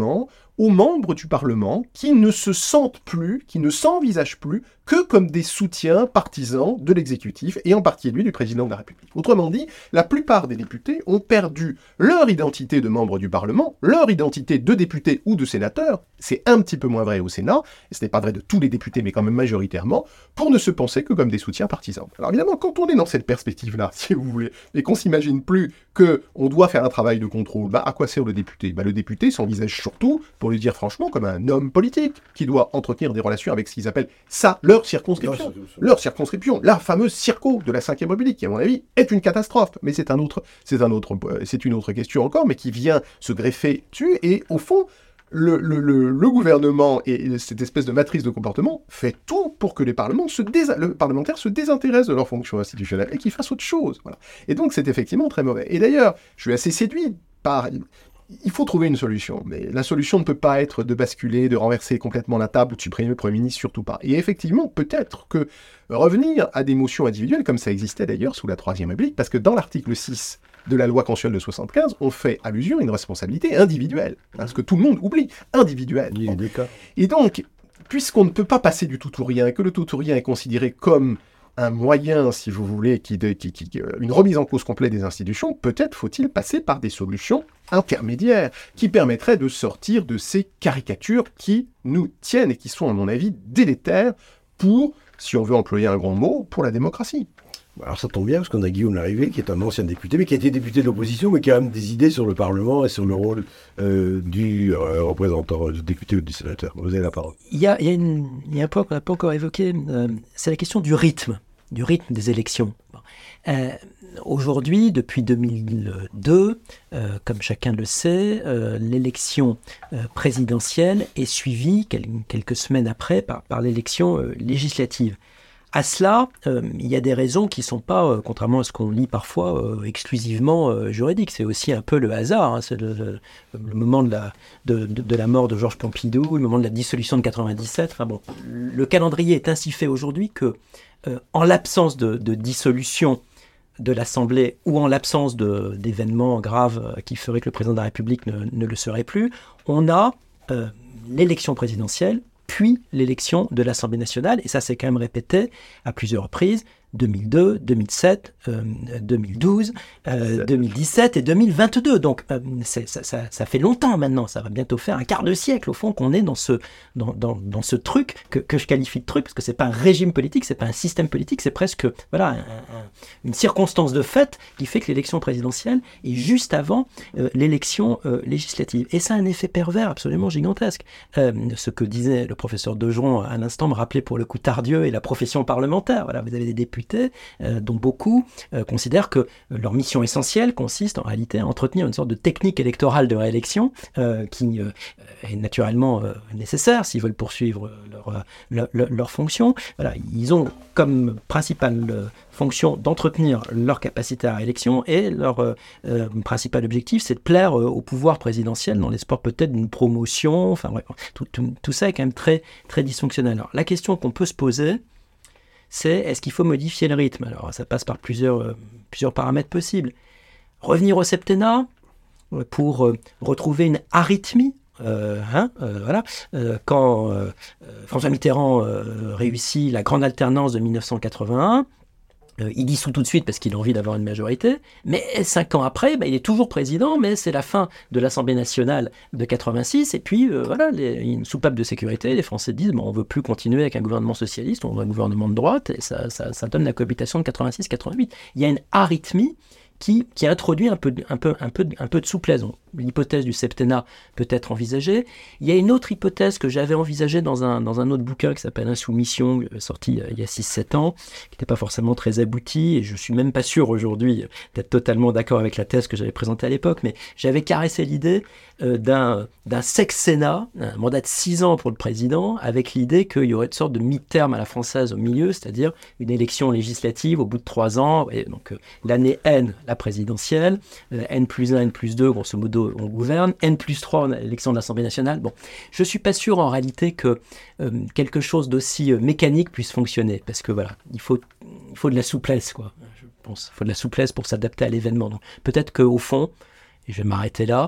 aux membres du Parlement qui ne se sentent plus, qui ne s'envisagent plus que comme des soutiens partisans de l'exécutif, et en particulier du président de la République. Autrement dit, la plupart des députés ont perdu leur identité de membres du Parlement, leur identité de député ou de sénateur, c'est un petit peu moins vrai au Sénat, et ce n'est pas vrai de tous les députés, mais quand même majoritairement, pour ne se penser que comme des soutiens partisans. Alors évidemment, quand on est dans cette perspective-là, si vous voulez, et qu'on s'imagine plus qu'on doit faire un travail de contrôle, bah à quoi sert le député ? Bah le député s'envisage surtout, pour le dire franchement, comme un homme politique, qui doit entretenir des relations avec ce qu'ils appellent ça, leur circonscription. Leur circonscription, la fameuse circo de la cinquième République, qui à mon avis est une catastrophe, mais c'est un autre, c'est un autre, c'est une autre question encore, mais qui vient se greffer dessus, et au fond, Le, le, le, le gouvernement et cette espèce de matrice de comportement fait tout pour que les parlements se désa- le parlementaire se désintéresse de leur fonction institutionnelle et qu'ils fassent autre chose. Voilà. Et donc c'est effectivement très mauvais. Et d'ailleurs, je suis assez séduit par... Il faut trouver une solution, mais la solution ne peut pas être de basculer, de renverser complètement la table, de supprimer le Premier ministre, surtout pas. Et effectivement, peut-être que revenir à des motions individuelles, comme ça existait d'ailleurs sous la Troisième République, parce que dans l'article six de la loi constitutionnelle de soixante-quinze, on fait allusion à une responsabilité individuelle, hein, ce que tout le monde oublie, individuelle. Il y a des cas. Et donc, puisqu'on ne peut pas passer du tout ou rien, et que le tout ou rien est considéré comme un moyen, si vous voulez, qui, de, qui, qui, une remise en cause complète des institutions, peut-être faut-il passer par des solutions intermédiaires qui permettraient de sortir de ces caricatures qui nous tiennent et qui sont, à mon avis, délétères pour, si on veut employer un grand mot, pour la démocratie. Alors ça tombe bien, parce qu'on a Guillaume Larrivé, qui est un ancien député, mais qui a été député de l'opposition, mais qui a quand même des idées sur le Parlement et sur le rôle euh, du euh, représentant, du député ou du sénateur. Vous avez la parole. Il y a, il y a, une, il y a un point qu'on n'a pas encore évoqué, euh, c'est la question du rythme, du rythme des élections. Euh, aujourd'hui, depuis deux mille deux, euh, comme chacun le sait, euh, l'élection euh, présidentielle est suivie quel, quelques semaines après par, par l'élection euh, législative. À cela, euh, il y a des raisons qui ne sont pas, euh, contrairement à ce qu'on lit parfois, euh, exclusivement euh, juridiques. C'est aussi un peu le hasard. Hein. C'est le, le, le moment de la, de, de, de la mort de Georges Pompidou, le moment de la dissolution de quatre-vingt-dix-sept. Enfin bon, le calendrier est ainsi fait aujourd'hui que, euh, en l'absence de, de dissolution de l'Assemblée ou en l'absence de, d'événements graves qui feraient que le président de la République ne, ne le serait plus, on a euh, l'élection présidentielle puis l'élection de l'Assemblée nationale, et ça s'est quand même répété à plusieurs reprises, deux mille deux, deux mille sept, euh, deux mille douze, euh, deux mille dix-sept et deux mille vingt-deux. Donc euh, c'est, ça, ça, ça fait longtemps maintenant, ça va bientôt faire un quart de siècle au fond qu'on est dans ce, dans, dans, dans ce truc que, que je qualifie de truc, parce que c'est pas un régime politique, c'est pas un système politique, c'est presque voilà, un, un, une circonstance de fait qui fait que l'élection présidentielle est juste avant euh, l'élection euh, législative. Et ça a un effet pervers absolument gigantesque. Euh, ce que disait le professeur Degeron à l'instant me rappelait pour le coup Tardieu et la profession parlementaire. Voilà, vous avez des députés Euh, dont beaucoup euh, considèrent que leur mission essentielle consiste en réalité à entretenir une sorte de technique électorale de réélection euh, qui euh, est naturellement euh, nécessaire s'ils veulent poursuivre leur, leur, leur, leur fonction. Voilà, ils ont comme principale euh, fonction d'entretenir leur capacité à réélection et leur euh, euh, principal objectif c'est de plaire euh, au pouvoir présidentiel dans l'espoir peut-être d'une promotion. Enfin, ouais, tout, tout, tout ça est quand même très, très dysfonctionnel. Alors, la question qu'on peut se poser, c'est est-ce qu'il faut modifier le rythme ? Alors ça passe par plusieurs, euh, plusieurs paramètres possibles. Revenir au septennat euh, pour euh, retrouver une arythmie. Euh, hein, euh, voilà. euh, quand euh, François Mitterrand euh, réussit la grande alternance de mille neuf cent quatre-vingt-un, euh, il dissout tout de suite parce qu'il a envie d'avoir une majorité, mais cinq ans après, bah, il est toujours président, mais c'est la fin de l'Assemblée nationale de quatre-vingt-six, et puis euh, voilà, les, il y a une soupape de sécurité, les Français disent bon, on ne veut plus continuer avec un gouvernement socialiste, on veut un gouvernement de droite, et ça, ça, ça donne la cohabitation de quatre-vingt-six quatre-vingt-huit. Il y a une arythmie qui, qui introduit un peu, un, peu, un, peu, un peu de souplesse. Donc, l'hypothèse du septennat peut être envisagée. Il y a une autre hypothèse que j'avais envisagée dans un, dans un autre bouquin qui s'appelle Insoumission, sorti il y a six sept ans, qui n'était pas forcément très abouti, et je ne suis même pas sûr aujourd'hui d'être totalement d'accord avec la thèse que j'avais présentée à l'époque, mais j'avais caressé l'idée euh, d'un, d'un sexennat, un mandat de six ans pour le président, avec l'idée qu'il y aurait une sorte de mi-terme à la française au milieu, c'est-à-dire une élection législative au bout de trois ans, et donc euh, l'année N, la présidentielle, euh, N plus un, N plus deux, grosso modo, on gouverne, N plus trois, on a l'élection de l'Assemblée nationale. Bon, je ne suis pas sûr en réalité que euh, quelque chose d'aussi euh, mécanique puisse fonctionner, parce que voilà, il faut, il faut de la souplesse, quoi. Je pense, il faut de la souplesse pour s'adapter à l'événement. Donc, peut-être qu'au fond, et je vais m'arrêter là,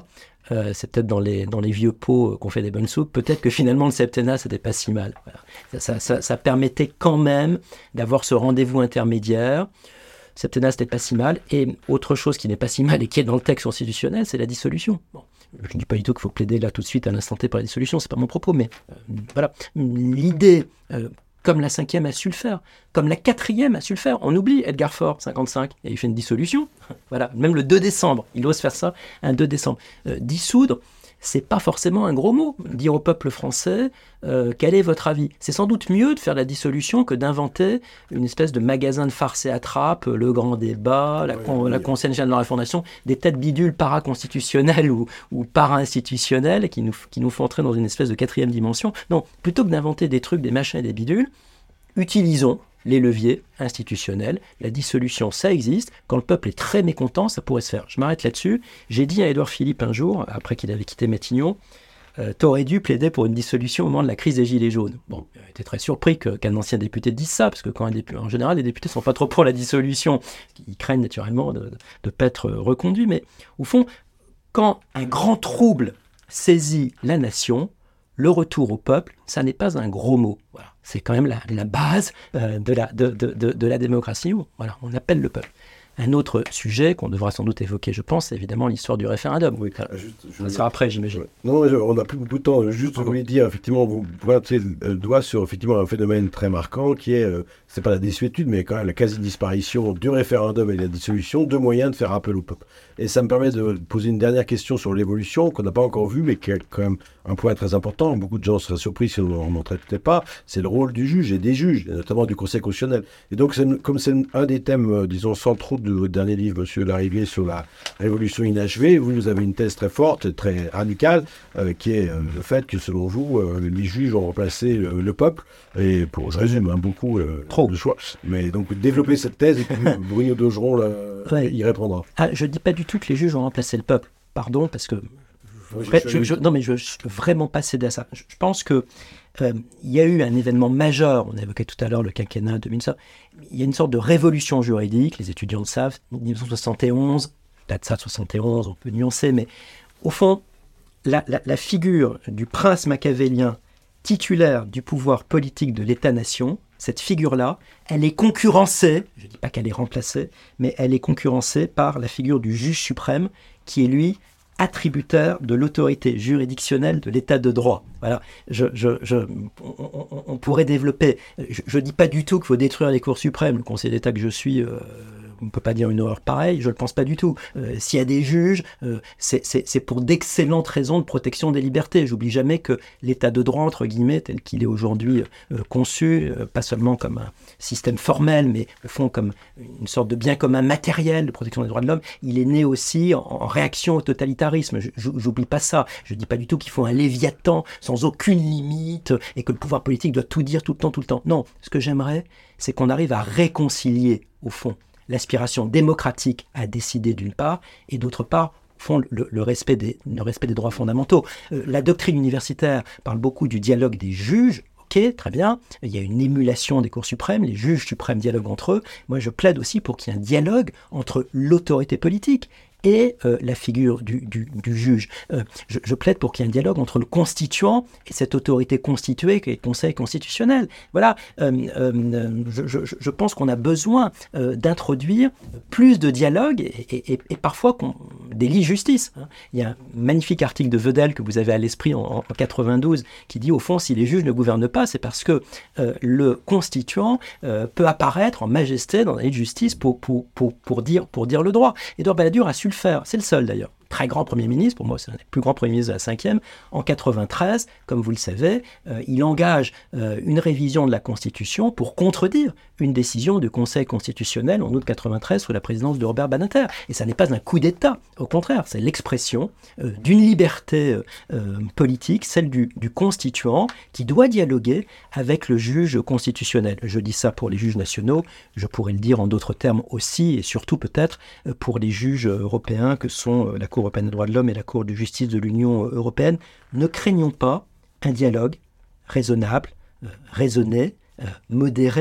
Euh, c'est peut-être dans les, dans les vieux pots qu'on fait des bonnes soupes. Peut-être que finalement, le septennat, c'était pas si mal. Voilà. Ça, ça, ça, ça permettait quand même d'avoir ce rendez-vous intermédiaire. Le septennat, c'était pas si mal. Et autre chose qui n'est pas si mal et qui est dans le texte constitutionnel, c'est la dissolution. Bon. Je ne dis pas du tout qu'il faut plaider là tout de suite à l'instant T pour la dissolution, c'est pas mon propos, mais euh, voilà. L'idée, euh, comme la cinquième a su le faire, comme la quatrième a su le faire, on oublie Edgar Faure, cinquante-cinq, et il fait une dissolution. Voilà, même le deux décembre, il ose faire ça, un deux décembre. Euh, dissoudre, c'est pas forcément un gros mot. Dire au peuple français, euh, quel est votre avis ? C'est sans doute mieux de faire la dissolution que d'inventer une espèce de magasin de farce et attrape, le grand débat, la, con, oui, oui. la Conseil national de la Réfondation, des têtes bidules paraconstitutionnelles ou, ou para-institutionnelles qui nous, qui nous font entrer dans une espèce de quatrième dimension. Non, plutôt que d'inventer des trucs, des machins et des bidules, utilisons les leviers institutionnels. La dissolution, ça existe. Quand le peuple est très mécontent, ça pourrait se faire. Je m'arrête là-dessus. J'ai dit à Édouard Philippe un jour, après qu'il avait quitté Matignon, euh, t'aurais dû plaider pour une dissolution au moment de la crise des Gilets jaunes. Bon, il était très surpris que, qu'un ancien député dise ça, parce que quand un député, en général, les députés ne sont pas trop pour la dissolution. Ils craignent naturellement de ne pas être reconduits. Mais au fond, quand un grand trouble saisit la nation, le retour au peuple, ça n'est pas un gros mot. Voilà. C'est quand même la, la base euh, de, la, de, de, de, de la démocratie. Où, voilà, on appelle le peuple. Un autre sujet qu'on devra sans doute évoquer, je pense, c'est évidemment l'histoire du référendum. Oui, juste, je ça sera après, j'imagine. Ouais. Non, je, on n'a plus beaucoup de temps. Juste, je voulais dire, effectivement, vous pointez le doigt sur effectivement, un phénomène très marquant qui est, euh, c'est pas la désuétude, mais quand même la quasi-disparition du référendum et de la dissolution, deux moyens de faire appel au peuple. Et ça me permet de poser une dernière question sur l'évolution qu'on n'a pas encore vue, mais qui est quand même un point très important. Beaucoup de gens seraient surpris si on n'en traitait pas. C'est le rôle du juge et des juges, et notamment du Conseil constitutionnel. Et donc, c'est, comme c'est un des thèmes, euh, disons, centraux de votre dernier livre, Monsieur Larrivier, sur la révolution inachevée, vous, vous avez une thèse très forte, très radicale, euh, qui est euh, le fait que, selon vous, euh, les juges ont remplacé le, le peuple. Et pour, je résume hein, beaucoup euh, Trop. le choix. Mais donc, développer cette thèse, et puis Bruno Daugeron là, ouais. y répondra. Ah, je ne dis pas du tout que les juges ont remplacé le peuple. Pardon, parce que... Oui, je, je, je, non, mais je ne peux vraiment pas céder à ça. Je, je pense qu'il euh, y a eu un événement majeur, on a évoqué tout à l'heure le quinquennat deux mille cinq, il y a une sorte de révolution juridique, les étudiants le savent, dix-neuf cent soixante et onze, date ça de soixante et onze, on peut nuancer, mais au fond, la, la, la figure du prince machiavélien titulaire du pouvoir politique de l'État-nation, cette figure-là, elle est concurrencée, je ne dis pas qu'elle est remplacée, mais elle est concurrencée par la figure du juge suprême, qui est lui attributaire de l'autorité juridictionnelle de l'état de droit. Voilà, je, je, je, on, on, on pourrait développer. Je ne dis pas du tout qu'il faut détruire les cours suprêmes. Le Conseil d'État que je suis, euh, on ne peut pas dire une horreur pareille, je ne le pense pas du tout. Euh, s'il y a des juges, euh, c'est, c'est, c'est pour d'excellentes raisons de protection des libertés. J'oublie jamais que l'état de droit, entre guillemets, tel qu'il est aujourd'hui euh, conçu, euh, pas seulement comme un système formel, mais au fond comme une sorte de bien commun matériel de protection des droits de l'homme, il est né aussi en, en réaction au totalitarisme. Je, j'oublie pas ça. Je ne dis pas du tout qu'il faut un léviathan sans aucune limite et que le pouvoir politique doit tout dire tout le temps, tout le temps. Non, ce que j'aimerais, c'est qu'on arrive à réconcilier, au fond, l'aspiration démocratique à décider d'une part, et d'autre part, au fond, le, le, respect, des, le respect des droits fondamentaux. Euh, la doctrine universitaire parle beaucoup du dialogue des juges. Ok, très bien, il y a une émulation des cours suprêmes, les juges suprêmes dialoguent entre eux. Moi, je plaide aussi pour qu'il y ait un dialogue entre l'autorité politique et euh, la figure du, du, du juge. Euh, je, je plaide pour qu'il y ait un dialogue entre le constituant et cette autorité constituée qui est le Conseil constitutionnel. Voilà, euh, euh, je, je, je pense qu'on a besoin euh, d'introduire plus de dialogue et, et, et parfois qu'on, des lits justice. Hein. Il y a un magnifique article de Vedel que vous avez à l'esprit en, en quatre-vingt-douze qui dit au fond si les juges ne gouvernent pas, c'est parce que euh, le constituant euh, peut apparaître en majesté dans la lit de justice pour, pour, pour, pour, dire, pour dire le droit. Édouard Balladur a su le faire. C'est le seul d'ailleurs. Très grand Premier ministre, pour moi c'est un des plus grands Premiers ministres de la cinquième, en quatre-vingt-treize, comme vous le savez, euh, il engage euh, une révision de la Constitution pour contredire une décision du Conseil constitutionnel en août quatre-vingt-treize sous la présidence de Robert Badinter. Et ça n'est pas un coup d'État, au contraire, c'est l'expression euh, d'une liberté euh, politique, celle du, du constituant, qui doit dialoguer avec le juge constitutionnel. Je dis ça pour les juges nationaux, je pourrais le dire en d'autres termes aussi, et surtout peut-être pour les juges européens que sont la Cour européenne des droits de l'homme et la Cour de justice de l'Union européenne. Ne craignons pas un dialogue raisonnable, euh, raisonné, euh, modéré,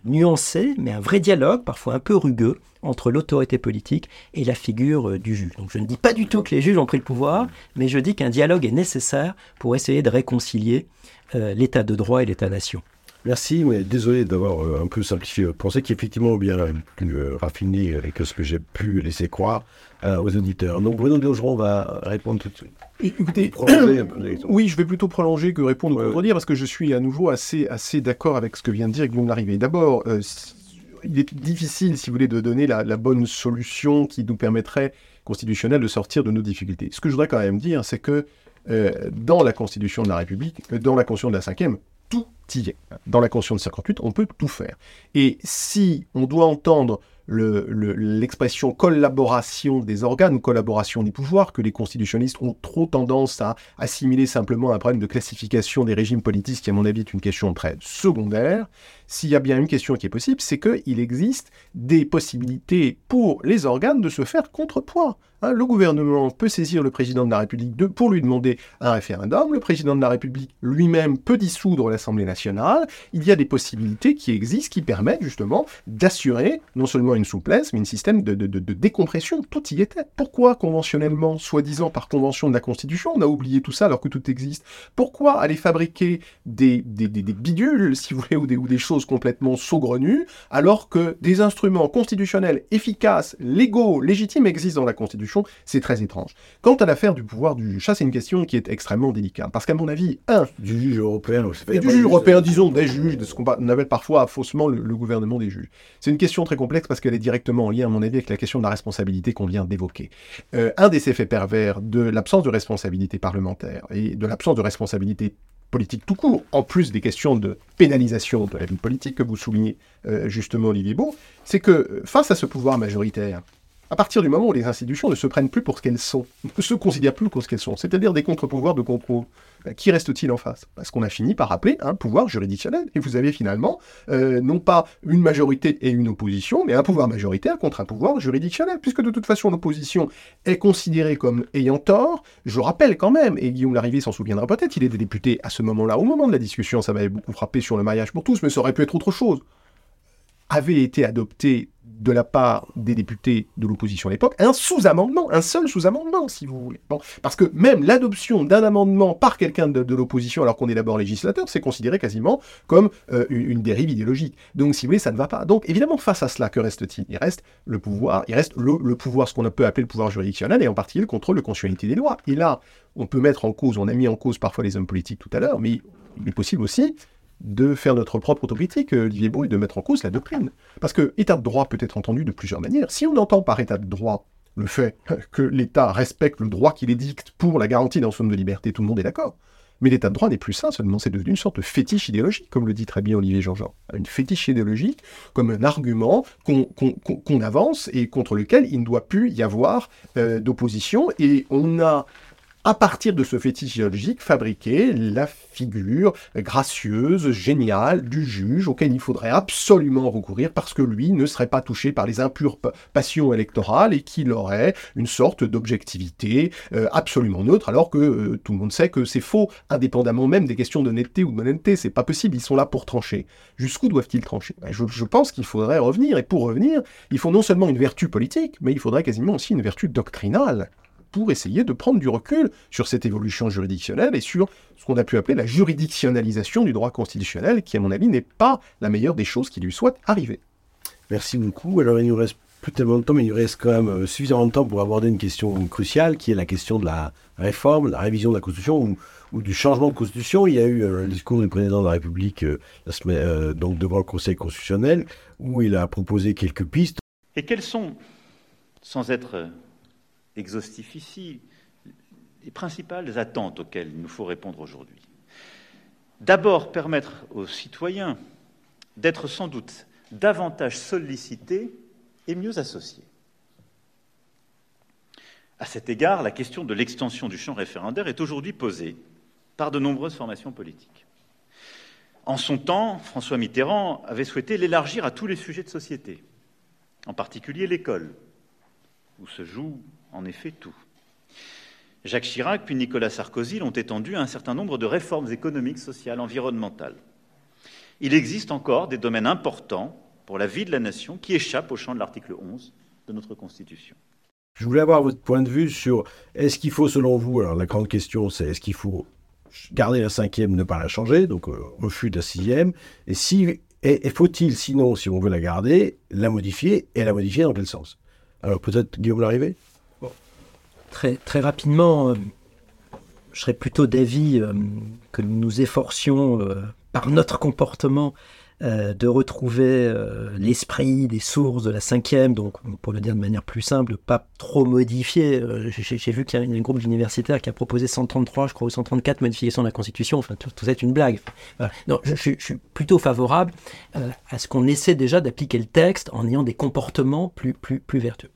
nuancé, mais un vrai dialogue, parfois un peu rugueux, entre l'autorité politique et la figure euh, du juge. Donc je ne dis pas du tout que les juges ont pris le pouvoir, mais je dis qu'un dialogue est nécessaire pour essayer de réconcilier euh, l'état de droit et l'état-nation. Merci, mais désolé d'avoir euh, un peu simplifié votre pensée, qui est effectivement bien plus euh, raffinée que ce que j'ai pu laisser croire euh, aux auditeurs. Donc Bruno Bergeron va répondre tout de suite. Écoutez, un peu oui, je vais plutôt prolonger que répondre ou ouais, contredire, parce que je suis à nouveau assez, assez d'accord avec ce que vient de dire Guillaume Larrivé. D'abord, euh, il est difficile, si vous voulez, de donner la, la bonne solution qui nous permettrait, constitutionnelle, de sortir de nos difficultés. Ce que je voudrais quand même dire, c'est que euh, dans la Constitution de la République, euh, dans la Constitution de la cinquième, tout y est. Dans la Constitution de cinquante-huit, on peut tout faire. Et si on doit entendre le, le, l'expression collaboration des organes ou collaboration des pouvoirs, que les constitutionnalistes ont trop tendance à assimiler simplement à un problème de classification des régimes politiques, qui à mon avis est une question très secondaire, s'il y a bien une question qui est possible, c'est qu'il existe des possibilités pour les organes de se faire contrepoids. Hein, le gouvernement peut saisir le président de la République de, pour lui demander un référendum, le président de la République lui-même peut dissoudre l'Assemblée nationale. Il y a des possibilités qui existent, qui permettent justement d'assurer non seulement une souplesse, mais un système de, de, de, de décompression. Tout y était. Pourquoi conventionnellement, soi-disant par convention de la Constitution, on a oublié tout ça alors que tout existe? Pourquoi aller fabriquer des, des, des, des bidules, si vous voulez, ou des, ou des choses complètement saugrenues, alors que des instruments constitutionnels efficaces, légaux, légitimes existent dans la Constitution? C'est très étrange. Quant à l'affaire du pouvoir du juge, ça c'est une question qui est extrêmement délicate. Parce qu'à mon avis, un... Du juge européen. Et du juge européen, disons, des juges, de ce qu'on appelle parfois faussement le, le gouvernement des juges. C'est une question très complexe parce qu'elle est directement en lien, à mon avis, avec la question de la responsabilité qu'on vient d'évoquer. Euh, un des effets pervers de l'absence de responsabilité parlementaire et de l'absence de responsabilité politique tout court, en plus des questions de pénalisation de la vie politique que vous soulignez euh, justement, Olivier Beau, c'est que face à ce pouvoir majoritaire, à partir du moment où les institutions ne se prennent plus pour ce qu'elles sont, ne se considèrent plus pour ce qu'elles sont, c'est-à-dire des contre-pouvoirs de contrôle, ben, qui reste-t-il en face? Parce qu'on a fini par appeler un pouvoir juridictionnel. Et vous avez finalement, euh, non pas une majorité et une opposition, mais un pouvoir majoritaire contre un pouvoir juridictionnel, puisque de toute façon l'opposition est considérée comme ayant tort. Je rappelle quand même, et Guillaume Larrivé s'en souviendra peut-être, il était député à ce moment-là, au moment de la discussion, ça m'avait beaucoup frappé sur le mariage pour tous, mais ça aurait pu être autre chose, avait été adopté de la part des députés de l'opposition à l'époque, un sous-amendement, un seul sous-amendement, si vous voulez. Bon, parce que même l'adoption d'un amendement par quelqu'un de, de l'opposition, alors qu'on est d'abord législateur, c'est considéré quasiment comme euh, une, une dérive idéologique. Donc, si vous voulez, ça ne va pas. Donc, évidemment, face à cela, que reste-t-il? Il reste le pouvoir, il reste le, le pouvoir, ce qu'on peut appeler le pouvoir juridictionnel, et en particulier le contrôle de constitutionnalité des lois. Et là, on peut mettre en cause, on a mis en cause parfois les hommes politiques tout à l'heure, mais il est possible aussi de faire notre propre autocritique, Olivier Beau, et de mettre en cause la doctrine. Parce que état de droit peut être entendu de plusieurs manières. Si on entend par état de droit le fait que l'État respecte le droit qu'il édicte pour la garantie d'un somme de liberté, tout le monde est d'accord. Mais l'état de droit n'est plus ça seulement, c'est devenu une sorte de fétiche idéologique, comme le dit très bien Olivier Jean-Jean. Une fétiche idéologique comme un argument qu'on, qu'on, qu'on avance et contre lequel il ne doit plus y avoir euh, d'opposition. Et on a, à partir de ce fétiche idéologique, fabriqué la figure gracieuse, géniale du juge auquel il faudrait absolument recourir parce que lui ne serait pas touché par les impures passions électorales et qu'il aurait une sorte d'objectivité euh, absolument neutre, alors que euh, tout le monde sait que c'est faux, indépendamment même des questions d'honnêteté ou de malhonnêteté. C'est pas possible, ils sont là pour trancher. Jusqu'où doivent-ils trancher? Ben, je, je pense qu'il faudrait revenir, et pour revenir, il faut non seulement une vertu politique, mais il faudrait quasiment aussi une vertu doctrinale, pour essayer de prendre du recul sur cette évolution juridictionnelle et sur ce qu'on a pu appeler la juridictionnalisation du droit constitutionnel, qui, à mon avis, n'est pas la meilleure des choses qui lui soit arrivée. Merci beaucoup. Alors, il nous reste plus tellement de temps, mais il nous reste quand même suffisamment de temps pour aborder une question cruciale, qui est la question de la réforme, de la révision de la Constitution, ou, ou du changement de Constitution. Il y a eu euh, le discours du président de la République euh, la semaine, euh, donc devant le Conseil constitutionnel, où il a proposé quelques pistes. Et quelles sont, sans être exhaustif ici, les principales attentes auxquelles il nous faut répondre aujourd'hui? D'abord, permettre aux citoyens d'être sans doute davantage sollicités et mieux associés. À cet égard, la question de l'extension du champ référendaire est aujourd'hui posée par de nombreuses formations politiques. En son temps, François Mitterrand avait souhaité l'élargir à tous les sujets de société, en particulier l'école, où se joue en effet tout. Jacques Chirac puis Nicolas Sarkozy l'ont étendu à un certain nombre de réformes économiques, sociales, environnementales. il existe encore des domaines importants pour la vie de la nation qui échappent au champ de l'article onze de notre Constitution. Je voulais avoir votre point de vue sur, est-ce qu'il faut, selon vous, alors la grande question c'est, est-ce qu'il faut garder la cinquième, ne pas la changer, donc euh, refus de la sixième, et, si, et, et faut-il, sinon, si on veut la garder, la modifier, et la modifier dans quel sens? Alors peut-être Guillaume Larrivé? Bon. Très, très rapidement, euh, je serais plutôt d'avis euh, que nous nous efforcions, euh, par notre comportement, Euh, de retrouver euh, l'esprit des sources de la cinquième, donc pour le dire de manière plus simple, pas trop modifié. Euh, j'ai, j'ai vu qu'il y a un groupe d'universitaires qui a proposé cent trente-trois, je crois, ou cent trente-quatre modifications de la Constitution. Enfin, tout, tout ça est une blague. Voilà. Non, je, je, je suis plutôt favorable euh, à ce qu'on essaie déjà d'appliquer le texte en ayant des comportements plus, plus, plus vertueux.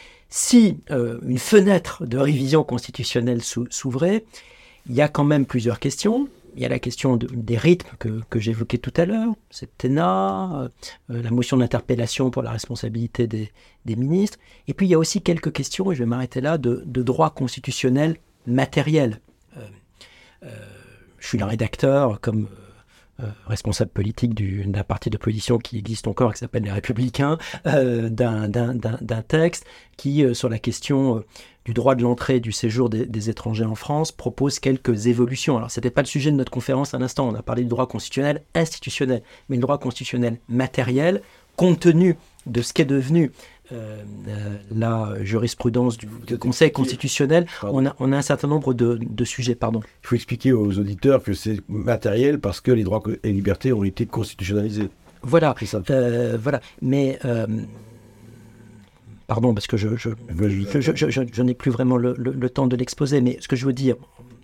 Si euh, une fenêtre de révision constitutionnelle sou- s'ouvrait, il y a quand même plusieurs questions. Il y a la question de, des rythmes que, que j'évoquais tout à l'heure, septennat, euh, la motion d'interpellation pour la responsabilité des, des ministres. Et puis il y a aussi quelques questions, et je vais m'arrêter là, de, de droit constitutionnel matériel. Euh, euh, je suis le rédacteur, comme euh, responsable politique du, d'un parti d'opposition qui existe encore, qui s'appelle Les Républicains, euh, d'un, d'un, d'un, d'un texte qui, euh, sur la question... Euh, du droit de l'entrée et du séjour des, des étrangers en France, propose quelques évolutions. Alors, ce n'était pas le sujet de notre conférence à l'instant, on a parlé du droit constitutionnel institutionnel, mais le droit constitutionnel matériel, compte tenu de ce qu'est devenu euh, euh, la jurisprudence du, du Conseil constitutionnel, on a, on a un certain nombre de, de sujets. Pardon. Il faut expliquer aux auditeurs que c'est matériel parce que les droits et libertés ont été constitutionnalisés. Voilà, euh, voilà. mais... Euh, Pardon, parce que je, je, je, je, je, je, je n'ai plus vraiment le, le, le temps de l'exposer, mais ce que je veux dire,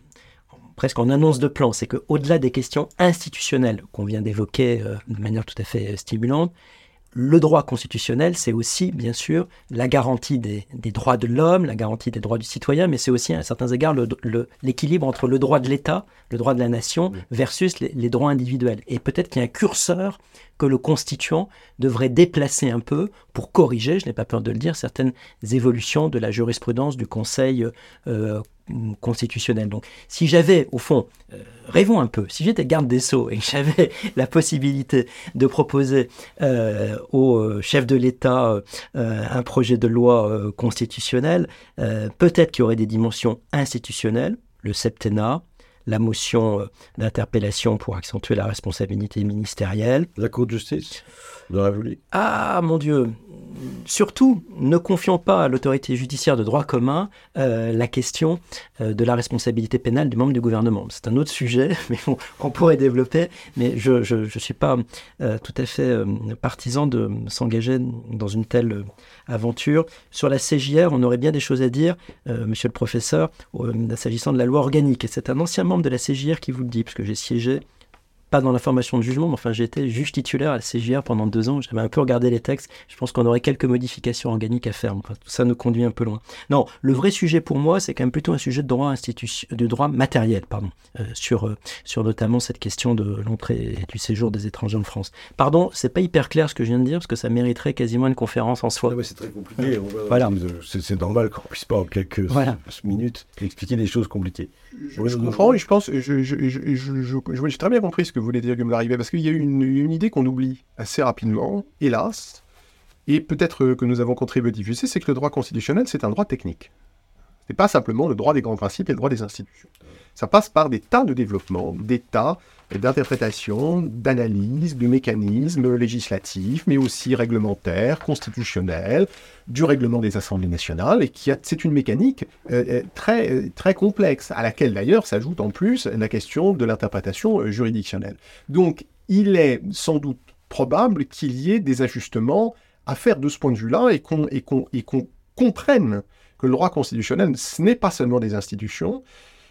presque en annonce de plan, c'est qu'au-delà des questions institutionnelles qu'on vient d'évoquer euh, de manière tout à fait stimulante, le droit constitutionnel, c'est aussi, bien sûr, la garantie des, des droits de l'homme, la garantie des droits du citoyen, mais c'est aussi, à certains égards, le, le, l'équilibre entre le droit de l'État, le droit de la nation, versus les, les droits individuels. Et peut-être qu'il y a un curseur que le constituant devrait déplacer un peu pour corriger, je n'ai pas peur de le dire, certaines évolutions de la jurisprudence du Conseil euh, constitutionnel. Donc, si j'avais, au fond, euh, rêvons un peu, si j'étais garde des Sceaux et que j'avais la possibilité de proposer euh, au chef de l'État euh, un projet de loi euh, constitutionnelle, euh, peut-être qu'il y aurait des dimensions institutionnelles, le septennat, la motion d'interpellation pour accentuer la responsabilité ministérielle. La Cour de justice de la République. Ah, mon Dieu. Surtout, ne confions pas à l'autorité judiciaire de droit commun euh, la question euh, de la responsabilité pénale du membre du gouvernement. C'est un autre sujet, mais on, on pourrait développer. Mais je ne suis pas euh, tout à fait euh, partisan de s'engager dans une telle euh, aventure. Sur la C J R, on aurait bien des choses à dire, euh, monsieur le professeur, euh, s'agissant de la loi organique. Et c'est un ancien membre de la C J R qui vous le dit, parce que j'ai siégé pas dans la formation de jugement, mais enfin j'ai été juge titulaire à la C J R pendant deux ans, j'avais un peu regardé les textes, je pense qu'on aurait quelques modifications organiques à faire, enfin, tout ça nous conduit un peu loin. Non, le vrai sujet pour moi, c'est quand même plutôt un sujet de droit, institution, de droit matériel, pardon, euh, sur, euh, sur notamment cette question de l'entrée et du séjour des étrangers en France. Pardon, c'est pas hyper clair ce que je viens de dire, parce que ça mériterait quasiment une conférence en soi. Ah ouais, c'est très compliqué, on va, voilà. c'est, c'est normal qu'on puisse pas en quelques voilà. minutes expliquer des choses compliquées. Je, je comprends et je pense, je, je, je, je, je, je, j'ai très bien compris ce que vous voulez dire, Guillaume Larrivé, parce qu'il y a une, une idée qu'on oublie assez rapidement, hélas, et peut-être que nous avons contribué à diffuser, c'est que le droit constitutionnel, c'est un droit technique. Ce n'est pas simplement le droit des grands principes et le droit des institutions. Ça passe par des tas de développements, des tas d'interprétations, d'analyses, de mécanismes législatifs, mais aussi réglementaires, constitutionnels, du règlement des assemblées nationales, et qui a, c'est une mécanique euh, très, très complexe, à laquelle d'ailleurs s'ajoute en plus la question de l'interprétation euh, juridictionnelle. Donc, il est sans doute probable qu'il y ait des ajustements à faire de ce point de vue-là, et qu'on, et qu'on, et qu'on comprenne que le droit constitutionnel, ce n'est pas seulement des institutions,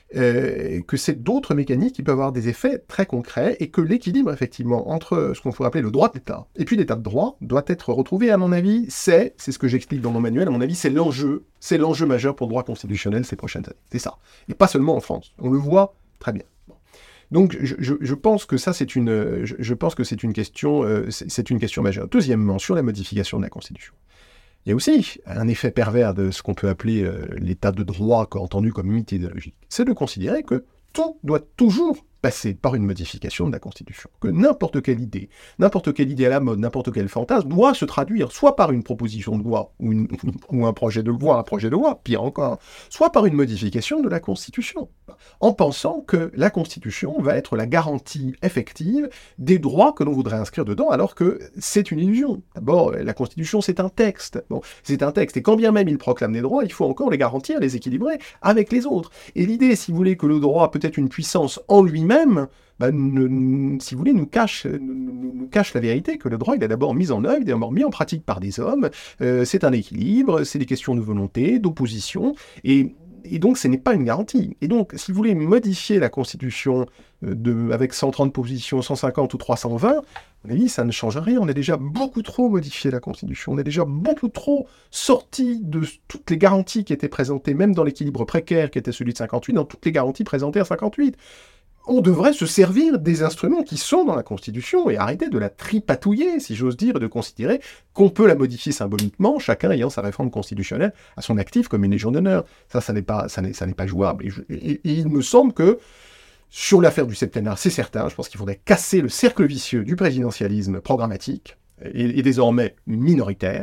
Euh, que c'est d'autres mécaniques qui peuvent avoir des effets très concrets, et que l'équilibre, effectivement, entre ce qu'on pourrait appeler le droit de l'État et puis l'État de droit doit être retrouvé, à mon avis, c'est, c'est ce que j'explique dans mon manuel, à mon avis, c'est l'enjeu, c'est l'enjeu majeur pour le droit constitutionnel ces prochaines années. C'est ça. Et pas seulement en France. On le voit très bien. Bon. Donc, je, je, je pense que ça, c'est une, je, je pense que c'est une question, euh, c'est, c'est une question majeure. Deuxièmement, sur la modification de la Constitution. Il y a aussi un effet pervers de ce qu'on peut appeler euh, l'état de droit entendu comme mythe idéologique. C'est de considérer que tout doit toujours passer par une modification de la Constitution. Que n'importe quelle idée, n'importe quelle idée à la mode, n'importe quel fantasme doit se traduire soit par une proposition de loi ou, une, ou un projet de loi, un projet de loi, pire encore, soit par une modification de la Constitution, en pensant que la Constitution va être la garantie effective des droits que l'on voudrait inscrire dedans, alors que c'est une illusion. D'abord, la Constitution, c'est un texte. Bon, c'est un texte, et quand bien même il proclame des droits, il faut encore les garantir, les équilibrer avec les autres. Et l'idée, si vous voulez, que le droit a peut-être une puissance en lui-même, même, bah, ne, si vous voulez, nous cache, nous, nous cache la vérité que le droit, il est d'abord mis en œuvre, il est d'abord mis en pratique par des hommes, euh, c'est un équilibre, c'est des questions de volonté, d'opposition, et, et donc ce n'est pas une garantie. Et donc, si vous voulez modifier la Constitution de, avec cent trente positions, cent cinquante ou trois cent vingt, à mon avis, ça ne change rien. On a déjà beaucoup trop modifié la Constitution, on est déjà beaucoup trop sorti de toutes les garanties qui étaient présentées, même dans l'équilibre précaire qui était celui de cinquante-huit, dans toutes les garanties présentées à cinquante-huit. On devrait se servir des instruments qui sont dans la Constitution et arrêter de la tripatouiller, si j'ose dire, et de considérer qu'on peut la modifier symboliquement, chacun ayant sa réforme constitutionnelle à son actif comme une légion d'honneur. Ça, ça n'est pas, ça n'est, ça n'est pas jouable. Et, je, et, et il me semble que sur l'affaire du septennat, c'est certain, je pense qu'il faudrait casser le cercle vicieux du présidentialisme programmatique et, et désormais minoritaire,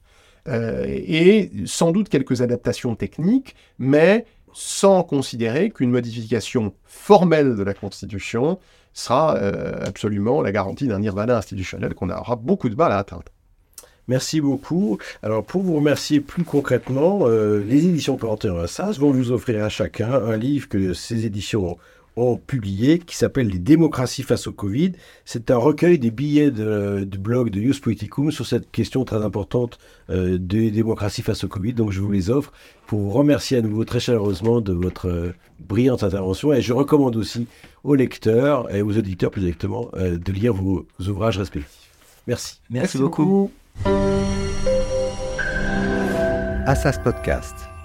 euh, et sans doute quelques adaptations techniques, mais sans considérer qu'une modification formelle de la Constitution sera euh, absolument la garantie d'un nirvana institutionnel qu'on aura beaucoup de mal à atteindre. Merci beaucoup. Alors, pour vous remercier plus concrètement, euh, les éditions Panthéon Assas vont vous offrir à chacun un livre que ces éditions ont publié, qui s'appelle « Les démocraties face au Covid ». C'est un recueil des billets de, de blog de Ius Politicum sur cette question très importante euh, des démocraties face au Covid. Donc je vous les offre pour vous remercier à nouveau très chaleureusement de votre euh, brillante intervention. Et je recommande aussi aux lecteurs, et aux auditeurs plus exactement, euh, de lire vos ouvrages respectifs. Merci. Merci, Merci beaucoup. beaucoup. Assas Podcast.